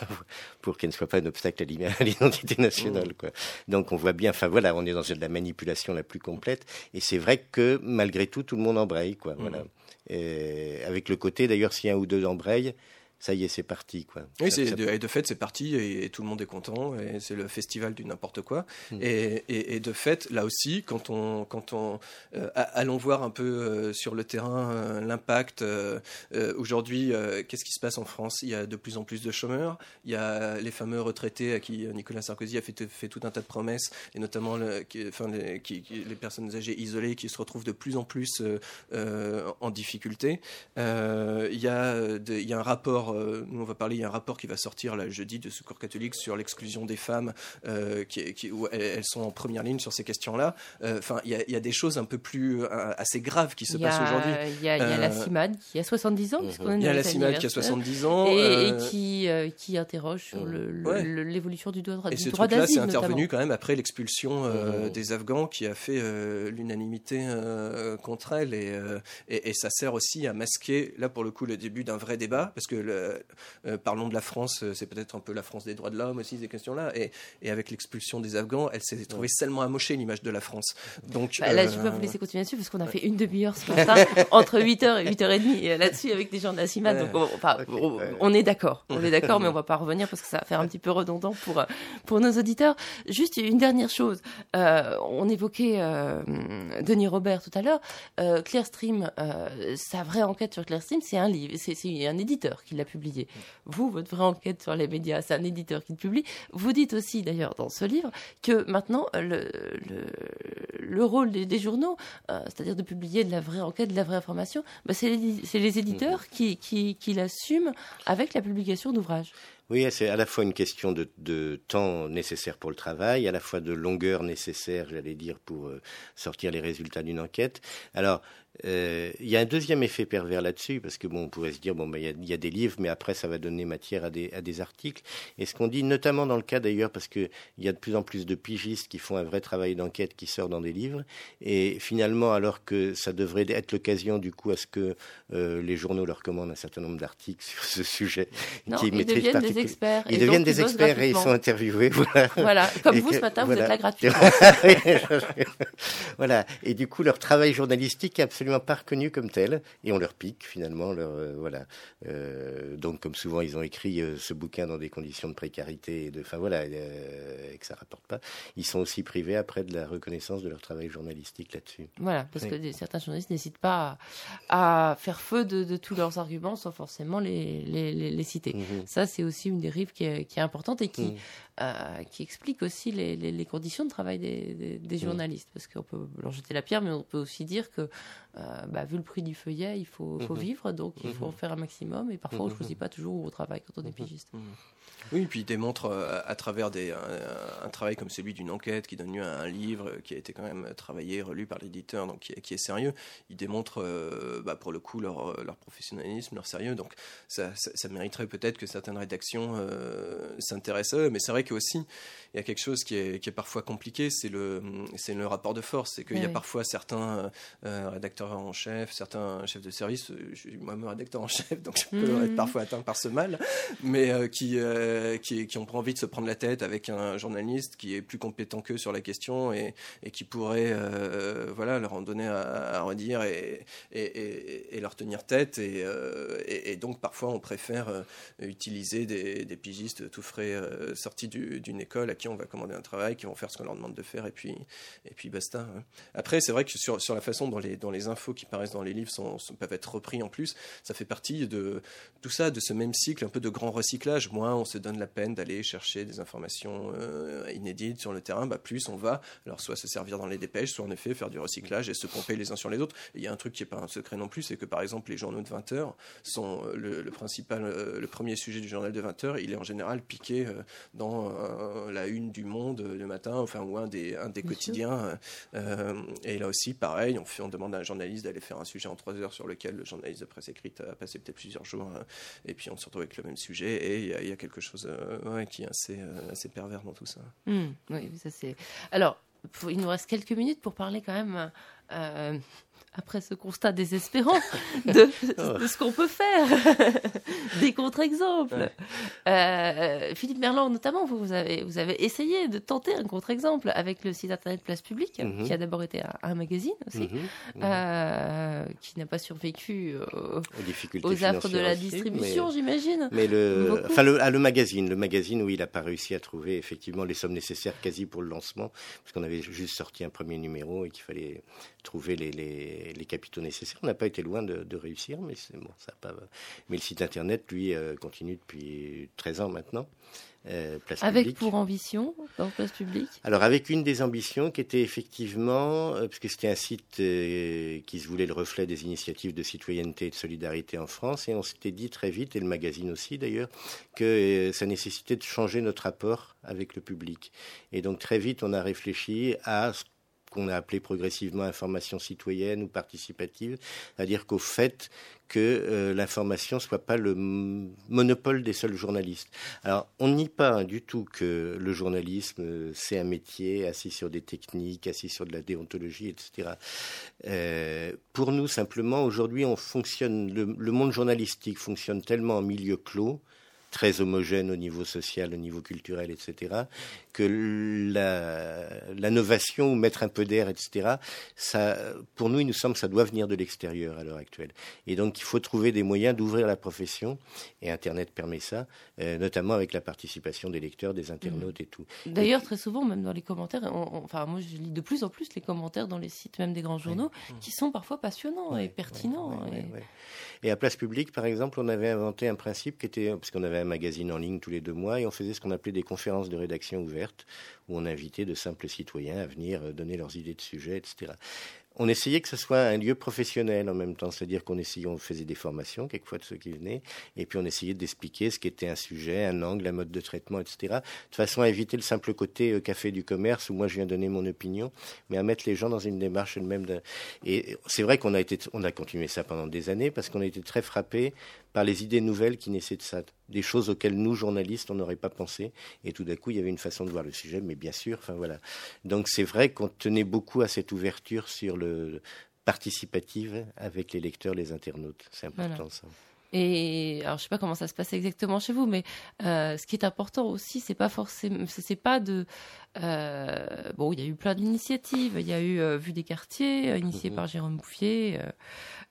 pour qu'elle ne soit pas un obstacle à l'identité nationale, quoi. Donc on voit bien, enfin voilà, on est dans de la manipulation la plus complète. Et c'est vrai que malgré tout, tout le monde embraye, quoi. Mmh. Voilà. Et avec le côté, d'ailleurs, s'il y a un ou deux embrayent, ça y est, c'est parti, quoi. Oui, ça, c'est, ça... de, et de fait, c'est parti et, et tout le monde est content et c'est le festival du n'importe quoi. Mmh. Et, et, et de fait, là aussi, quand on, quand on euh, allons voir un peu euh, sur le terrain euh, l'impact. Euh, euh, aujourd'hui, euh, qu'est-ce qui se passe en France? Il y a de plus en plus de chômeurs. Il y a les fameux retraités à qui Nicolas Sarkozy a fait, fait tout un tas de promesses, et notamment le, qui, enfin, les, qui, qui, les personnes âgées isolées qui se retrouvent de plus en plus euh, euh, en difficulté. Euh, il y a, de, il y a un rapport. Nous, on va parler, il y a un rapport qui va sortir là, jeudi de Secours catholique sur l'exclusion des femmes, euh, qui, qui, où elles sont en première ligne sur ces questions-là. Enfin, euh, il, y a, il y a des choses un peu plus, euh, assez graves qui se a, passent aujourd'hui. Il y a, il y a euh, la CIMAD qui a soixante-dix ans. Uh-huh. Il y a la CIMAD qui a soixante-dix ans. Et, euh, et qui, euh, qui interroge sur le, le, ouais. le, l'évolution du droit, et du ce droit truc-là, d'asile. c'est intervenu notamment. quand même après l'expulsion euh, uh-huh. des Afghans qui a fait euh, l'unanimité euh, contre elle. Et, euh, et, et ça sert aussi à masquer, là pour le coup, le début d'un vrai débat. Parce que le, euh, parlons de la France, c'est peut-être un peu la France des droits de l'homme aussi, ces questions-là. Et, et avec l'expulsion des Afghans, elle s'est trouvée seulement amochée, l'image de la France. Donc, bah, là, euh... je ne vais pas vous laisser continuer là-dessus, parce qu'on a fait une demi-heure ce matin, entre huit heures et huit heures trente, là-dessus, avec des gens de la CIMAD. Ouais. Donc, on, enfin, okay, on, ouais. on est d'accord. On est d'accord, mais on ne va pas revenir, parce que ça va faire un petit peu redondant pour, pour nos auditeurs. Juste une dernière chose. Euh, on évoquait euh, Denis Robert tout à l'heure. Euh, Clearstream, euh, sa vraie enquête sur Clearstream, c'est un livre, c'est, c'est un éditeur qui l'a publié. Vous, votre vraie enquête sur les médias, c'est un éditeur qui le publie. Vous dites aussi, d'ailleurs, dans ce livre, que maintenant, le, le, le rôle des, des journaux, euh, c'est-à-dire de publier de la vraie enquête, de la vraie information, bah c'est, les, c'est les éditeurs mmh. qui, qui, qui l'assument avec la publication d'ouvrages. Oui, c'est à la fois une question de, de temps nécessaire pour le travail, à la fois de longueur nécessaire, j'allais dire, pour euh, sortir les résultats d'une enquête. Alors, euh, il y a un deuxième effet pervers là-dessus, parce que bon, on pourrait se dire, bon, ben, il y a, il y a des livres, mais après, ça va donner matière à des, à des articles. Et ce qu'on dit, notamment dans le cas d'ailleurs, parce qu'il y a de plus en plus de pigistes qui font un vrai travail d'enquête qui sort dans des livres, et finalement, alors que ça devrait être l'occasion, du coup, à ce que euh, les journaux leur commandent un certain nombre d'articles sur ce sujet, non, qui ils maîtrisent deviennent particulièrement. des experts. Ils deviennent des experts et ils sont interviewés. Voilà, voilà. Comme et vous que, ce matin, voilà. vous êtes là gratuitement. Voilà. Et du coup, leur travail journalistique est absolument pas reconnu comme tel, et on leur pique finalement. Leur, euh, voilà. Euh, donc, comme souvent, ils ont écrit euh, ce bouquin dans des conditions de précarité et de, enfin voilà, euh, et que ça rapporte pas. Ils sont aussi privés après de la reconnaissance de leur travail journalistique là-dessus. Voilà, parce oui. que des, certains journalistes n'hésitent pas à, à faire feu de, de tous leurs arguments sans forcément les, les, les, les citer. Mmh. Ça, c'est aussi une dérive qui est, qui est importante et qui, mmh. euh, qui explique aussi les, les, les conditions de travail des, des, des journalistes. Mmh. Parce qu'on peut leur jeter la pierre, mais on peut aussi dire que, euh, bah, vu le prix du feuillet, il faut, faut mmh. vivre, donc il faut en faire un maximum. Et parfois, mmh. on ne choisit pas toujours où on travaille quand on est pigiste. Mmh. Oui, puis il démontre euh, à travers des, un, un travail comme celui d'une enquête qui donne lieu à un livre qui a été quand même travaillé, relu par l'éditeur, donc qui est, qui est sérieux. Il démontre euh, bah, pour le coup leur, leur professionnalisme, leur sérieux. Donc ça, ça, ça mériterait peut-être que certaines rédactions euh, s'intéressent à eux. Mais c'est vrai qu'aussi, il y a quelque chose qui est, qui est parfois compliqué, c'est le, c'est le rapport de force. C'est qu'il oui, y a oui. parfois certains euh, rédacteurs en chef, certains chefs de service, je suis moi-même rédacteur en chef, donc je peux mmh. être parfois atteint par ce mal, mais euh, qui... Euh, Qui, qui ont pas envie de se prendre la tête avec un journaliste qui est plus compétent qu'eux sur la question et, et qui pourrait euh, voilà, leur en donner à, à redire et, et, et, et leur tenir tête. Et, euh, et, et donc, parfois, on préfère euh, utiliser des, des pigistes tout frais euh, sortis du, d'une école à qui on va commander un travail, qui vont faire ce qu'on leur demande de faire et puis, et puis basta. Hein. Après, c'est vrai que sur, sur la façon dont les, dont les infos qui paraissent dans les livres sont, sont, peuvent être repris en plus, ça fait partie de tout ça, de ce même cycle un peu de grand recyclage. Moins on se donne la peine d'aller chercher des informations euh, inédites sur le terrain, bah plus on va alors soit se servir dans les dépêches, soit en effet faire du recyclage et se pomper les uns sur les autres. Et il y a un truc qui n'est pas un secret non plus, c'est que par exemple les journaux de vingt heures sont le, le principal, euh, le premier sujet du journal de vingt heures, il est en général piqué euh, dans euh, la une du Monde le matin, enfin ou un des, un des quotidiens. Euh, et là aussi pareil, on, fait, on demande à un journaliste d'aller faire un sujet en trois heures sur lequel le journaliste de presse écrite a passé peut-être plusieurs jours, euh, et puis on se retrouve avec le même sujet et il y, y a quelque chose Euh, ouais, qui est assez, euh, assez pervers dans tout ça. Mmh, oui, ça c'est. Alors, pour, il nous reste quelques minutes pour parler quand même, euh, après ce constat désespérant, de, de ce qu'on peut faire, des contre-exemples. Ouais. Euh, Philippe Merland, notamment, vous, vous, avez, vous avez essayé de tenter un contre-exemple avec le site internet Place Publique, mmh. qui a d'abord été un, un magazine aussi, mmh. Euh, qui n'a pas survécu euh, aux, aux affres de la aussi, distribution, mais, j'imagine. Mais le, enfin le, ah, le magazine, le magazine où il n'a pas réussi à trouver effectivement les sommes nécessaires quasi pour le lancement, parce qu'on avait juste sorti un premier numéro et qu'il fallait trouver les, les, les capitaux nécessaires. On n'a pas été loin de, de réussir, mais c'est bon, ça n'a pas. Mais le site internet, lui, euh, continue depuis treize ans maintenant. Euh, Place avec Publique. Pour ambition dans Place Publique. Alors avec une des ambitions qui était effectivement, euh, parce que c'était un site euh, qui se voulait le reflet des initiatives de citoyenneté et de solidarité en France, et on s'était dit très vite, et le magazine aussi d'ailleurs, que euh, ça nécessitait de changer notre rapport avec le public. Et donc très vite on a réfléchi à ce qu'on a appelé progressivement information citoyenne ou participative, c'est-à-dire qu'au fait que euh, l'information ne soit pas le m- monopole des seuls journalistes. Alors, on nie pas hein, du tout que le journalisme, euh, c'est un métier assis sur des techniques, assis sur de la déontologie, et cetera. Euh, pour nous, simplement, aujourd'hui, on fonctionne, le, le monde journalistique fonctionne tellement en milieu clos, très homogène au niveau social, au niveau culturel, et cetera, que la, l'innovation ou mettre un peu d'air, et cetera, ça, pour nous, il nous semble que ça doit venir de l'extérieur à l'heure actuelle. Et donc, il faut trouver des moyens d'ouvrir la profession, et Internet permet ça, euh, notamment avec la participation des lecteurs, des internautes mmh. et tout. D'ailleurs, et très souvent, même dans les commentaires, on, on, enfin, moi, je lis de plus en plus les commentaires dans les sites même des grands journaux, oui. qui sont parfois passionnants oui, et pertinents. Oui, oui, et... Oui, oui. et à Place Publique, par exemple, on avait inventé un principe qui était, parce qu'on avait un magazine en ligne tous les deux mois et on faisait ce qu'on appelait des conférences de rédaction ouvertes où on invitait de simples citoyens à venir donner leurs idées de sujets, et cetera. on essayait que ce soit un lieu professionnel en même temps, c'est-à-dire qu'on essayait, on faisait des formations quelquefois de ceux qui venaient, et puis on essayait d'expliquer ce qu'était un sujet, un angle, un mode de traitement, et cetera, de façon à éviter le simple côté euh, café du commerce où moi je viens donner mon opinion, mais à mettre les gens dans une démarche elle-même. De... Et c'est vrai qu'on a été, on a continué ça pendant des années parce qu'on a été très frappés par les idées nouvelles qui naissaient de ça, des choses auxquelles nous, journalistes, on n'aurait pas pensé, et tout d'un coup, il y avait une façon de voir le sujet, mais bien sûr, enfin voilà. Donc c'est vrai qu'on tenait beaucoup à cette ouverture sur le participative avec les lecteurs, les internautes, c'est important voilà. ça. Et alors je sais pas comment ça se passe exactement chez vous, mais euh, ce qui est important aussi, c'est pas forcément, c'est pas de euh, bon, il y a eu plein d'initiatives, il y a eu euh, Vue des quartiers, euh, initiée mmh. par Jérôme Bouffier. Euh,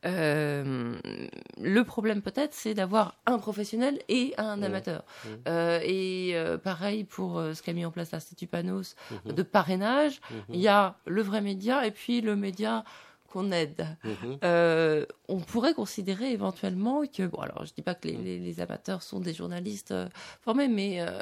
euh, le problème peut-être, c'est d'avoir un professionnel et un mmh. amateur. Mmh. Euh, et euh, pareil pour euh, ce qu'a mis en place l'Institut Panos mmh. de parrainage. Mmh. Il y a le vrai média et puis le média qu'on aide. Mmh. Euh, on pourrait considérer éventuellement que, bon, alors je dis pas que les, les, les amateurs sont des journalistes euh, formés, mais euh,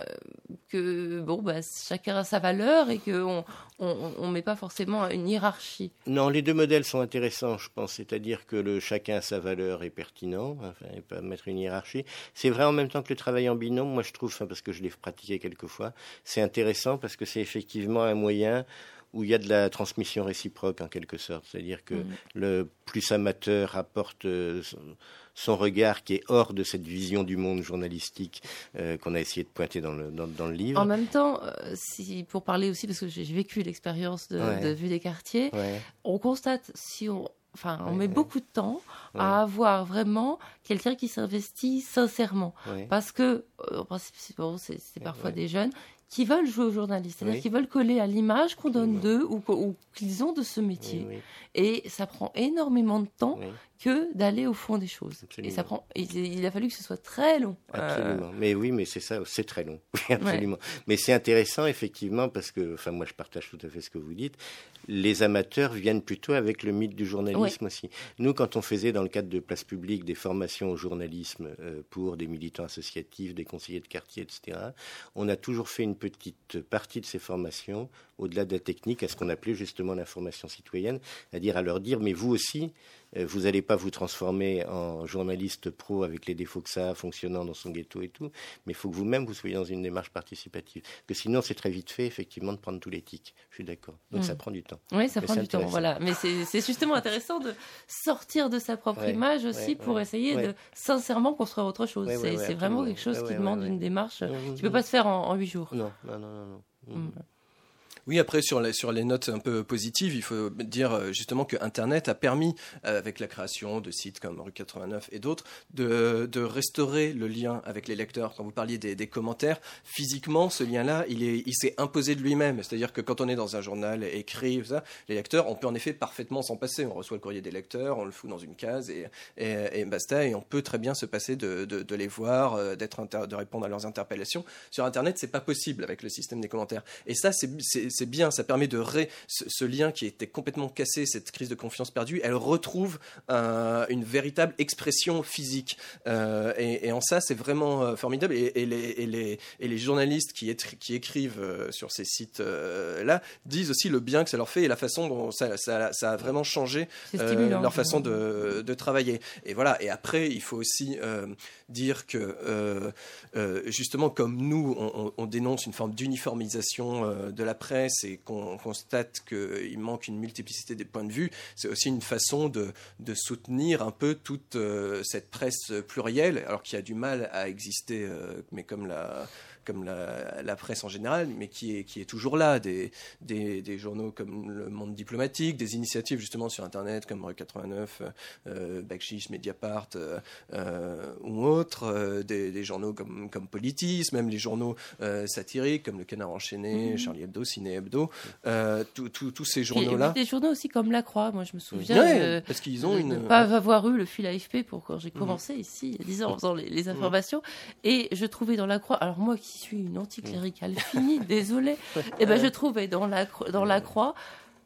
que bon, bah, chacun a sa valeur et qu'on on, on met pas forcément une hiérarchie. Non, les deux modèles sont intéressants, je pense. C'est-à-dire que le chacun a sa valeur est pertinent, enfin, et pas mettre une hiérarchie. C'est vrai en même temps que le travail en binôme, moi je trouve, enfin, parce que je l'ai pratiqué quelquefois, c'est intéressant parce que c'est effectivement un moyen où il y a de la transmission réciproque en quelque sorte, c'est-à-dire que mmh. le plus amateur apporte euh, son, son regard qui est hors de cette vision du monde journalistique euh, qu'on a essayé de pointer dans le, dans, dans le livre. En même temps, euh, si, pour parler aussi, parce que j'ai, j'ai vécu l'expérience de, ouais. de Vue des quartiers, ouais. on constate, si on, enfin, on ouais, met ouais. beaucoup de temps ouais. à avoir vraiment quelqu'un qui s'investit sincèrement, ouais. parce que, euh, en principe, c'est, bon, c'est, c'est parfois ouais. des jeunes qui veulent jouer aux journalistes, c'est-à-dire oui. qu'ils veulent coller à l'image qu'on donne oui. d'eux ou, ou qu'ils ont de ce métier. Oui, oui. Et ça prend énormément de temps oui. que d'aller au fond des choses. Absolument. Et ça prend, il, il a fallu que ce soit très long. Absolument. Euh... Mais oui, mais c'est ça, c'est très long. Absolument. Ouais. Mais c'est intéressant, effectivement, parce que, enfin, moi, je partage tout à fait ce que vous dites. Les amateurs viennent plutôt avec le mythe du journalisme oui. aussi. Nous, quand on faisait dans le cadre de Place Publique des formations au journalisme euh, pour des militants associatifs, des conseillers de quartier, et cetera, on a toujours fait une petite partie de ces formations, au-delà de la technique, à ce qu'on appelait justement l'information citoyenne, c'est-à-dire à leur dire, mais vous aussi, euh, vous n'allez pas vous transformer en journaliste pro avec les défauts que ça a, fonctionnant dans son ghetto et tout, mais il faut que vous-même, vous soyez dans une démarche participative. Que sinon, c'est très vite fait, effectivement, de prendre tous les tics. Je suis d'accord. Donc, mmh. ça prend du temps. Oui, ça mais prend du temps, voilà. Mais c'est, c'est justement intéressant de sortir de sa propre ouais, image aussi ouais, pour ouais, essayer ouais. de sincèrement construire autre chose. Ouais, c'est, ouais, c'est vraiment quelque chose ouais, qui ouais, demande ouais, une ouais. démarche mmh, qui ne peut pas se faire en huit jours. Non, non, non, non. non. Mmh. Oui, après, sur les, sur les notes un peu positives, il faut dire justement que Internet a permis, avec la création de sites comme Rue quatre-vingt-neuf et d'autres, de, de restaurer le lien avec les lecteurs. Quand vous parliez des, des commentaires, physiquement, ce lien-là, il, est, il s'est imposé de lui-même. C'est-à-dire que quand on est dans un journal écrit, ça, les lecteurs, on peut en effet parfaitement s'en passer. On reçoit le courrier des lecteurs, on le fout dans une case et, et, et basta. Et on peut très bien se passer de, de, de les voir, d'être inter, de répondre à leurs interpellations. Sur Internet, c'est pas possible avec le système des commentaires. Et ça, c'est, c'est c'est bien, ça permet de ré... ce, ce lien qui était complètement cassé, cette crise de confiance perdue, elle retrouve euh, une véritable expression physique. Euh, et, et en ça, c'est vraiment euh, formidable. Et, et, les, et, les, et les journalistes qui, étri... qui écrivent euh, sur ces sites-là euh, disent aussi le bien que ça leur fait et la façon dont ça, ça, ça a vraiment changé euh, leur façon de, de travailler. Et voilà. Et après, il faut aussi euh, dire que euh, euh, justement, comme nous, on, on dénonce une forme d'uniformisation euh, de la presse et qu'on constate qu'il manque une multiplicité des points de vue, c'est aussi une façon de, de soutenir un peu toute euh, cette presse plurielle, alors qu'il y a du mal à exister, euh, mais comme la... comme la, la presse en général, mais qui est, qui est toujours là, des, des, des journaux comme Le Monde diplomatique, des initiatives justement sur Internet comme Rue quatre-vingt-neuf, euh, Bakchiche, Mediapart euh, euh, ou autres, euh, des, des journaux comme, comme Politis, même les journaux euh, satiriques comme Le Canard enchaîné, mmh. Charlie Hebdo, Ciné Hebdo, euh, tous ces journaux-là. Et des journaux aussi comme La Croix, moi je me souviens ouais, de, parce qu'ils ont de une... ne pas avoir eu le fil A F P pour quand j'ai commencé mmh. ici, il y a dix ans, en faisant les, les informations, mmh. et je trouvais dans La Croix, alors moi qui suis une anticléricale finie, désolée, et ben je trouvais dans la, dans la Croix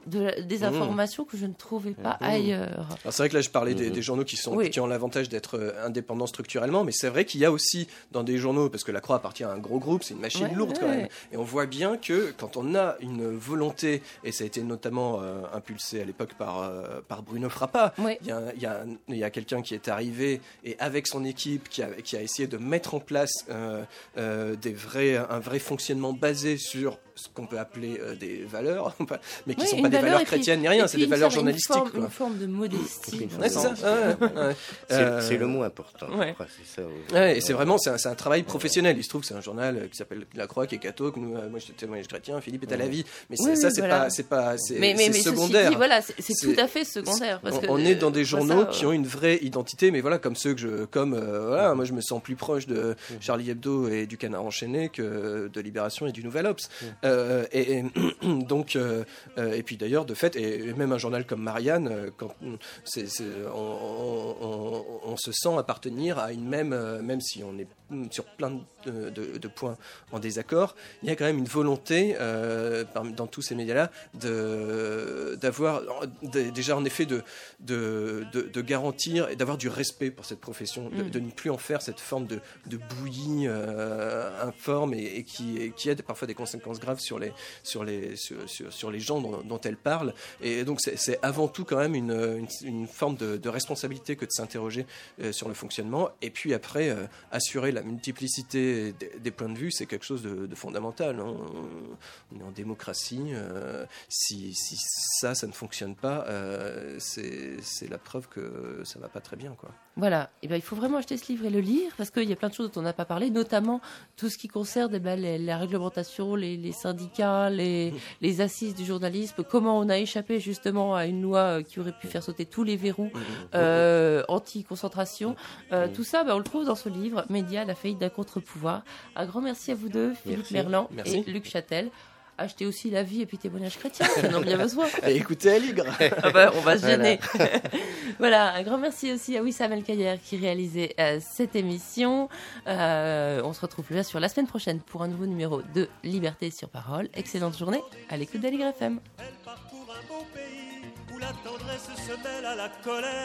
de, des informations mmh. que je ne trouvais pas mmh. ailleurs. Alors c'est vrai que là je parlais mmh. des, des journaux qui, sont, oui. qui ont l'avantage d'être indépendants structurellement, mais c'est vrai qu'il y a aussi dans des journaux, parce que La Croix appartient à un gros groupe, c'est une machine ouais, lourde ouais, quand même, ouais. et on voit bien que quand on a une volonté, et ça a été notamment euh, impulsé à l'époque par, euh, par Bruno Frappa, il ouais. y, y, y a quelqu'un qui est arrivé et avec son équipe qui a, qui a essayé de mettre en place euh, euh, des vrais, un vrai fonctionnement basé sur ce qu'on peut appeler euh, des valeurs, mais qui ne oui, sont pas des valeurs chrétiennes puis, ni rien, c'est des valeurs journalistiques. Une forme, quoi. Une forme de modestie. Ouais, c'est ça. Ouais, ouais. c'est, euh, c'est le mot important. Ouais. Crois, c'est ça, ouais. Ouais, et c'est vraiment c'est un, c'est un travail professionnel. Il se trouve que c'est un journal qui s'appelle La Croix, qui est catho, que nous, moi j'étais témoignage chrétien, Philippe est à la vie. Mais c'est, oui, ça, c'est, voilà. pas, c'est pas, c'est, mais, mais, c'est mais secondaire. Dit, voilà, c'est, c'est, c'est tout à fait secondaire. Parce on, que, on est dans des journaux ça, qui ont une vraie identité, mais voilà, comme ceux que je, comme euh, voilà, moi je me sens plus proche de Charlie Hebdo et du Canard enchaîné que de Libération et du Nouvel Obs. Euh, et, et donc, euh, euh, et puis d'ailleurs, de fait, et, et même un journal comme Marianne, euh, quand c'est, c'est, on, on, on, on se sent appartenir à une même, euh, même si on est sur plein de, de, de points en désaccord, il y a quand même une volonté euh, dans tous ces médias-là de, d'avoir de, déjà en effet de, de, de, de garantir et d'avoir du respect pour cette profession, de, mm. de ne plus en faire cette forme de, de bouillie euh, informe et, et, qui, et qui a parfois des conséquences graves sur les, sur les, sur, sur, sur les gens dont, dont elle parle. Et donc c'est, c'est avant tout quand même une, une, une forme de, de responsabilité que de s'interroger euh, sur le fonctionnement et puis après euh, assurer la multiplicité des, des points de vue, c'est quelque chose de, de fondamental. Hein. On est en démocratie. Euh, si, si ça, ça ne fonctionne pas, euh, c'est, c'est la preuve que ça ne va pas très bien, quoi. Voilà. Et ben, il faut vraiment acheter ce livre et le lire parce qu'il y a plein de choses dont on n'a pas parlé, notamment tout ce qui concerne eh ben, les, la réglementation, les, les syndicats, les, les assises du journalisme, comment on a échappé justement à une loi qui aurait pu faire sauter tous les verrous euh, anti-concentration. Euh, tout ça, ben, on le trouve dans ce livre, Média, la faillite d'un contre-pouvoir. Un grand merci à vous deux, Philippe merci. Merlan merci. Et Luc Châtel. Achetez aussi La Vie et puis Témoignage chrétien, ils en ont bien besoin. Écoutez Aligre. Ah bah, on va se gêner. Voilà. Voilà, un grand merci aussi à Wissam El Kayer qui réalisait euh, cette émission. Euh, on se retrouve là sur la semaine prochaine pour un nouveau numéro de Liberté sur Parole. Excellente journée à l'écoute d'Aligre F M. Elle parcourt un beau pays où la tendresse se mêle à la colère.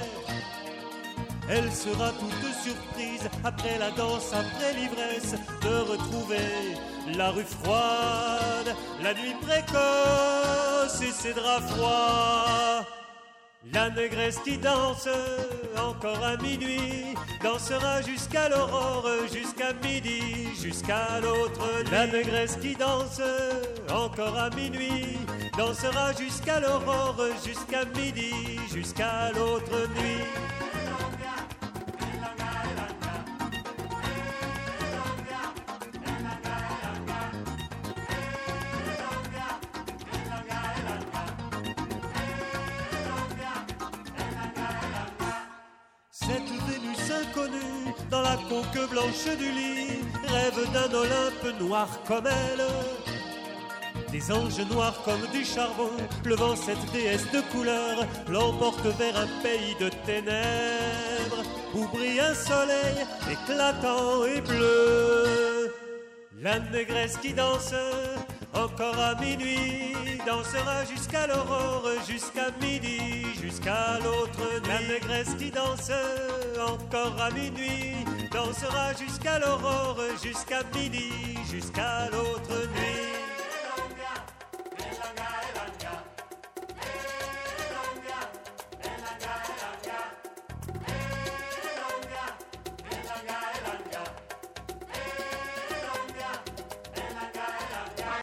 Elle sera toute surprise, après la danse, après l'ivresse, de retrouver la rue froide, la nuit précoce et ses draps froids. La négresse qui danse encore à minuit dansera jusqu'à l'aurore, jusqu'à midi, jusqu'à l'autre nuit. La négresse qui danse encore à minuit dansera jusqu'à l'aurore, jusqu'à midi, jusqu'à l'autre nuit. Cette Vénus inconnue, dans la conque blanche du lit, rêve d'un Olympe noir comme elle. Des anges noirs comme du charbon, le vent, cette déesse de couleur, l'emporte vers un pays de ténèbres, où brille un soleil éclatant et bleu. La négresse qui danse encore à minuit dansera jusqu'à l'aurore, jusqu'à midi, jusqu'à l'autre nuit. La négresse qui danse encore à minuit dansera jusqu'à l'aurore, jusqu'à midi, jusqu'à l'autre nuit.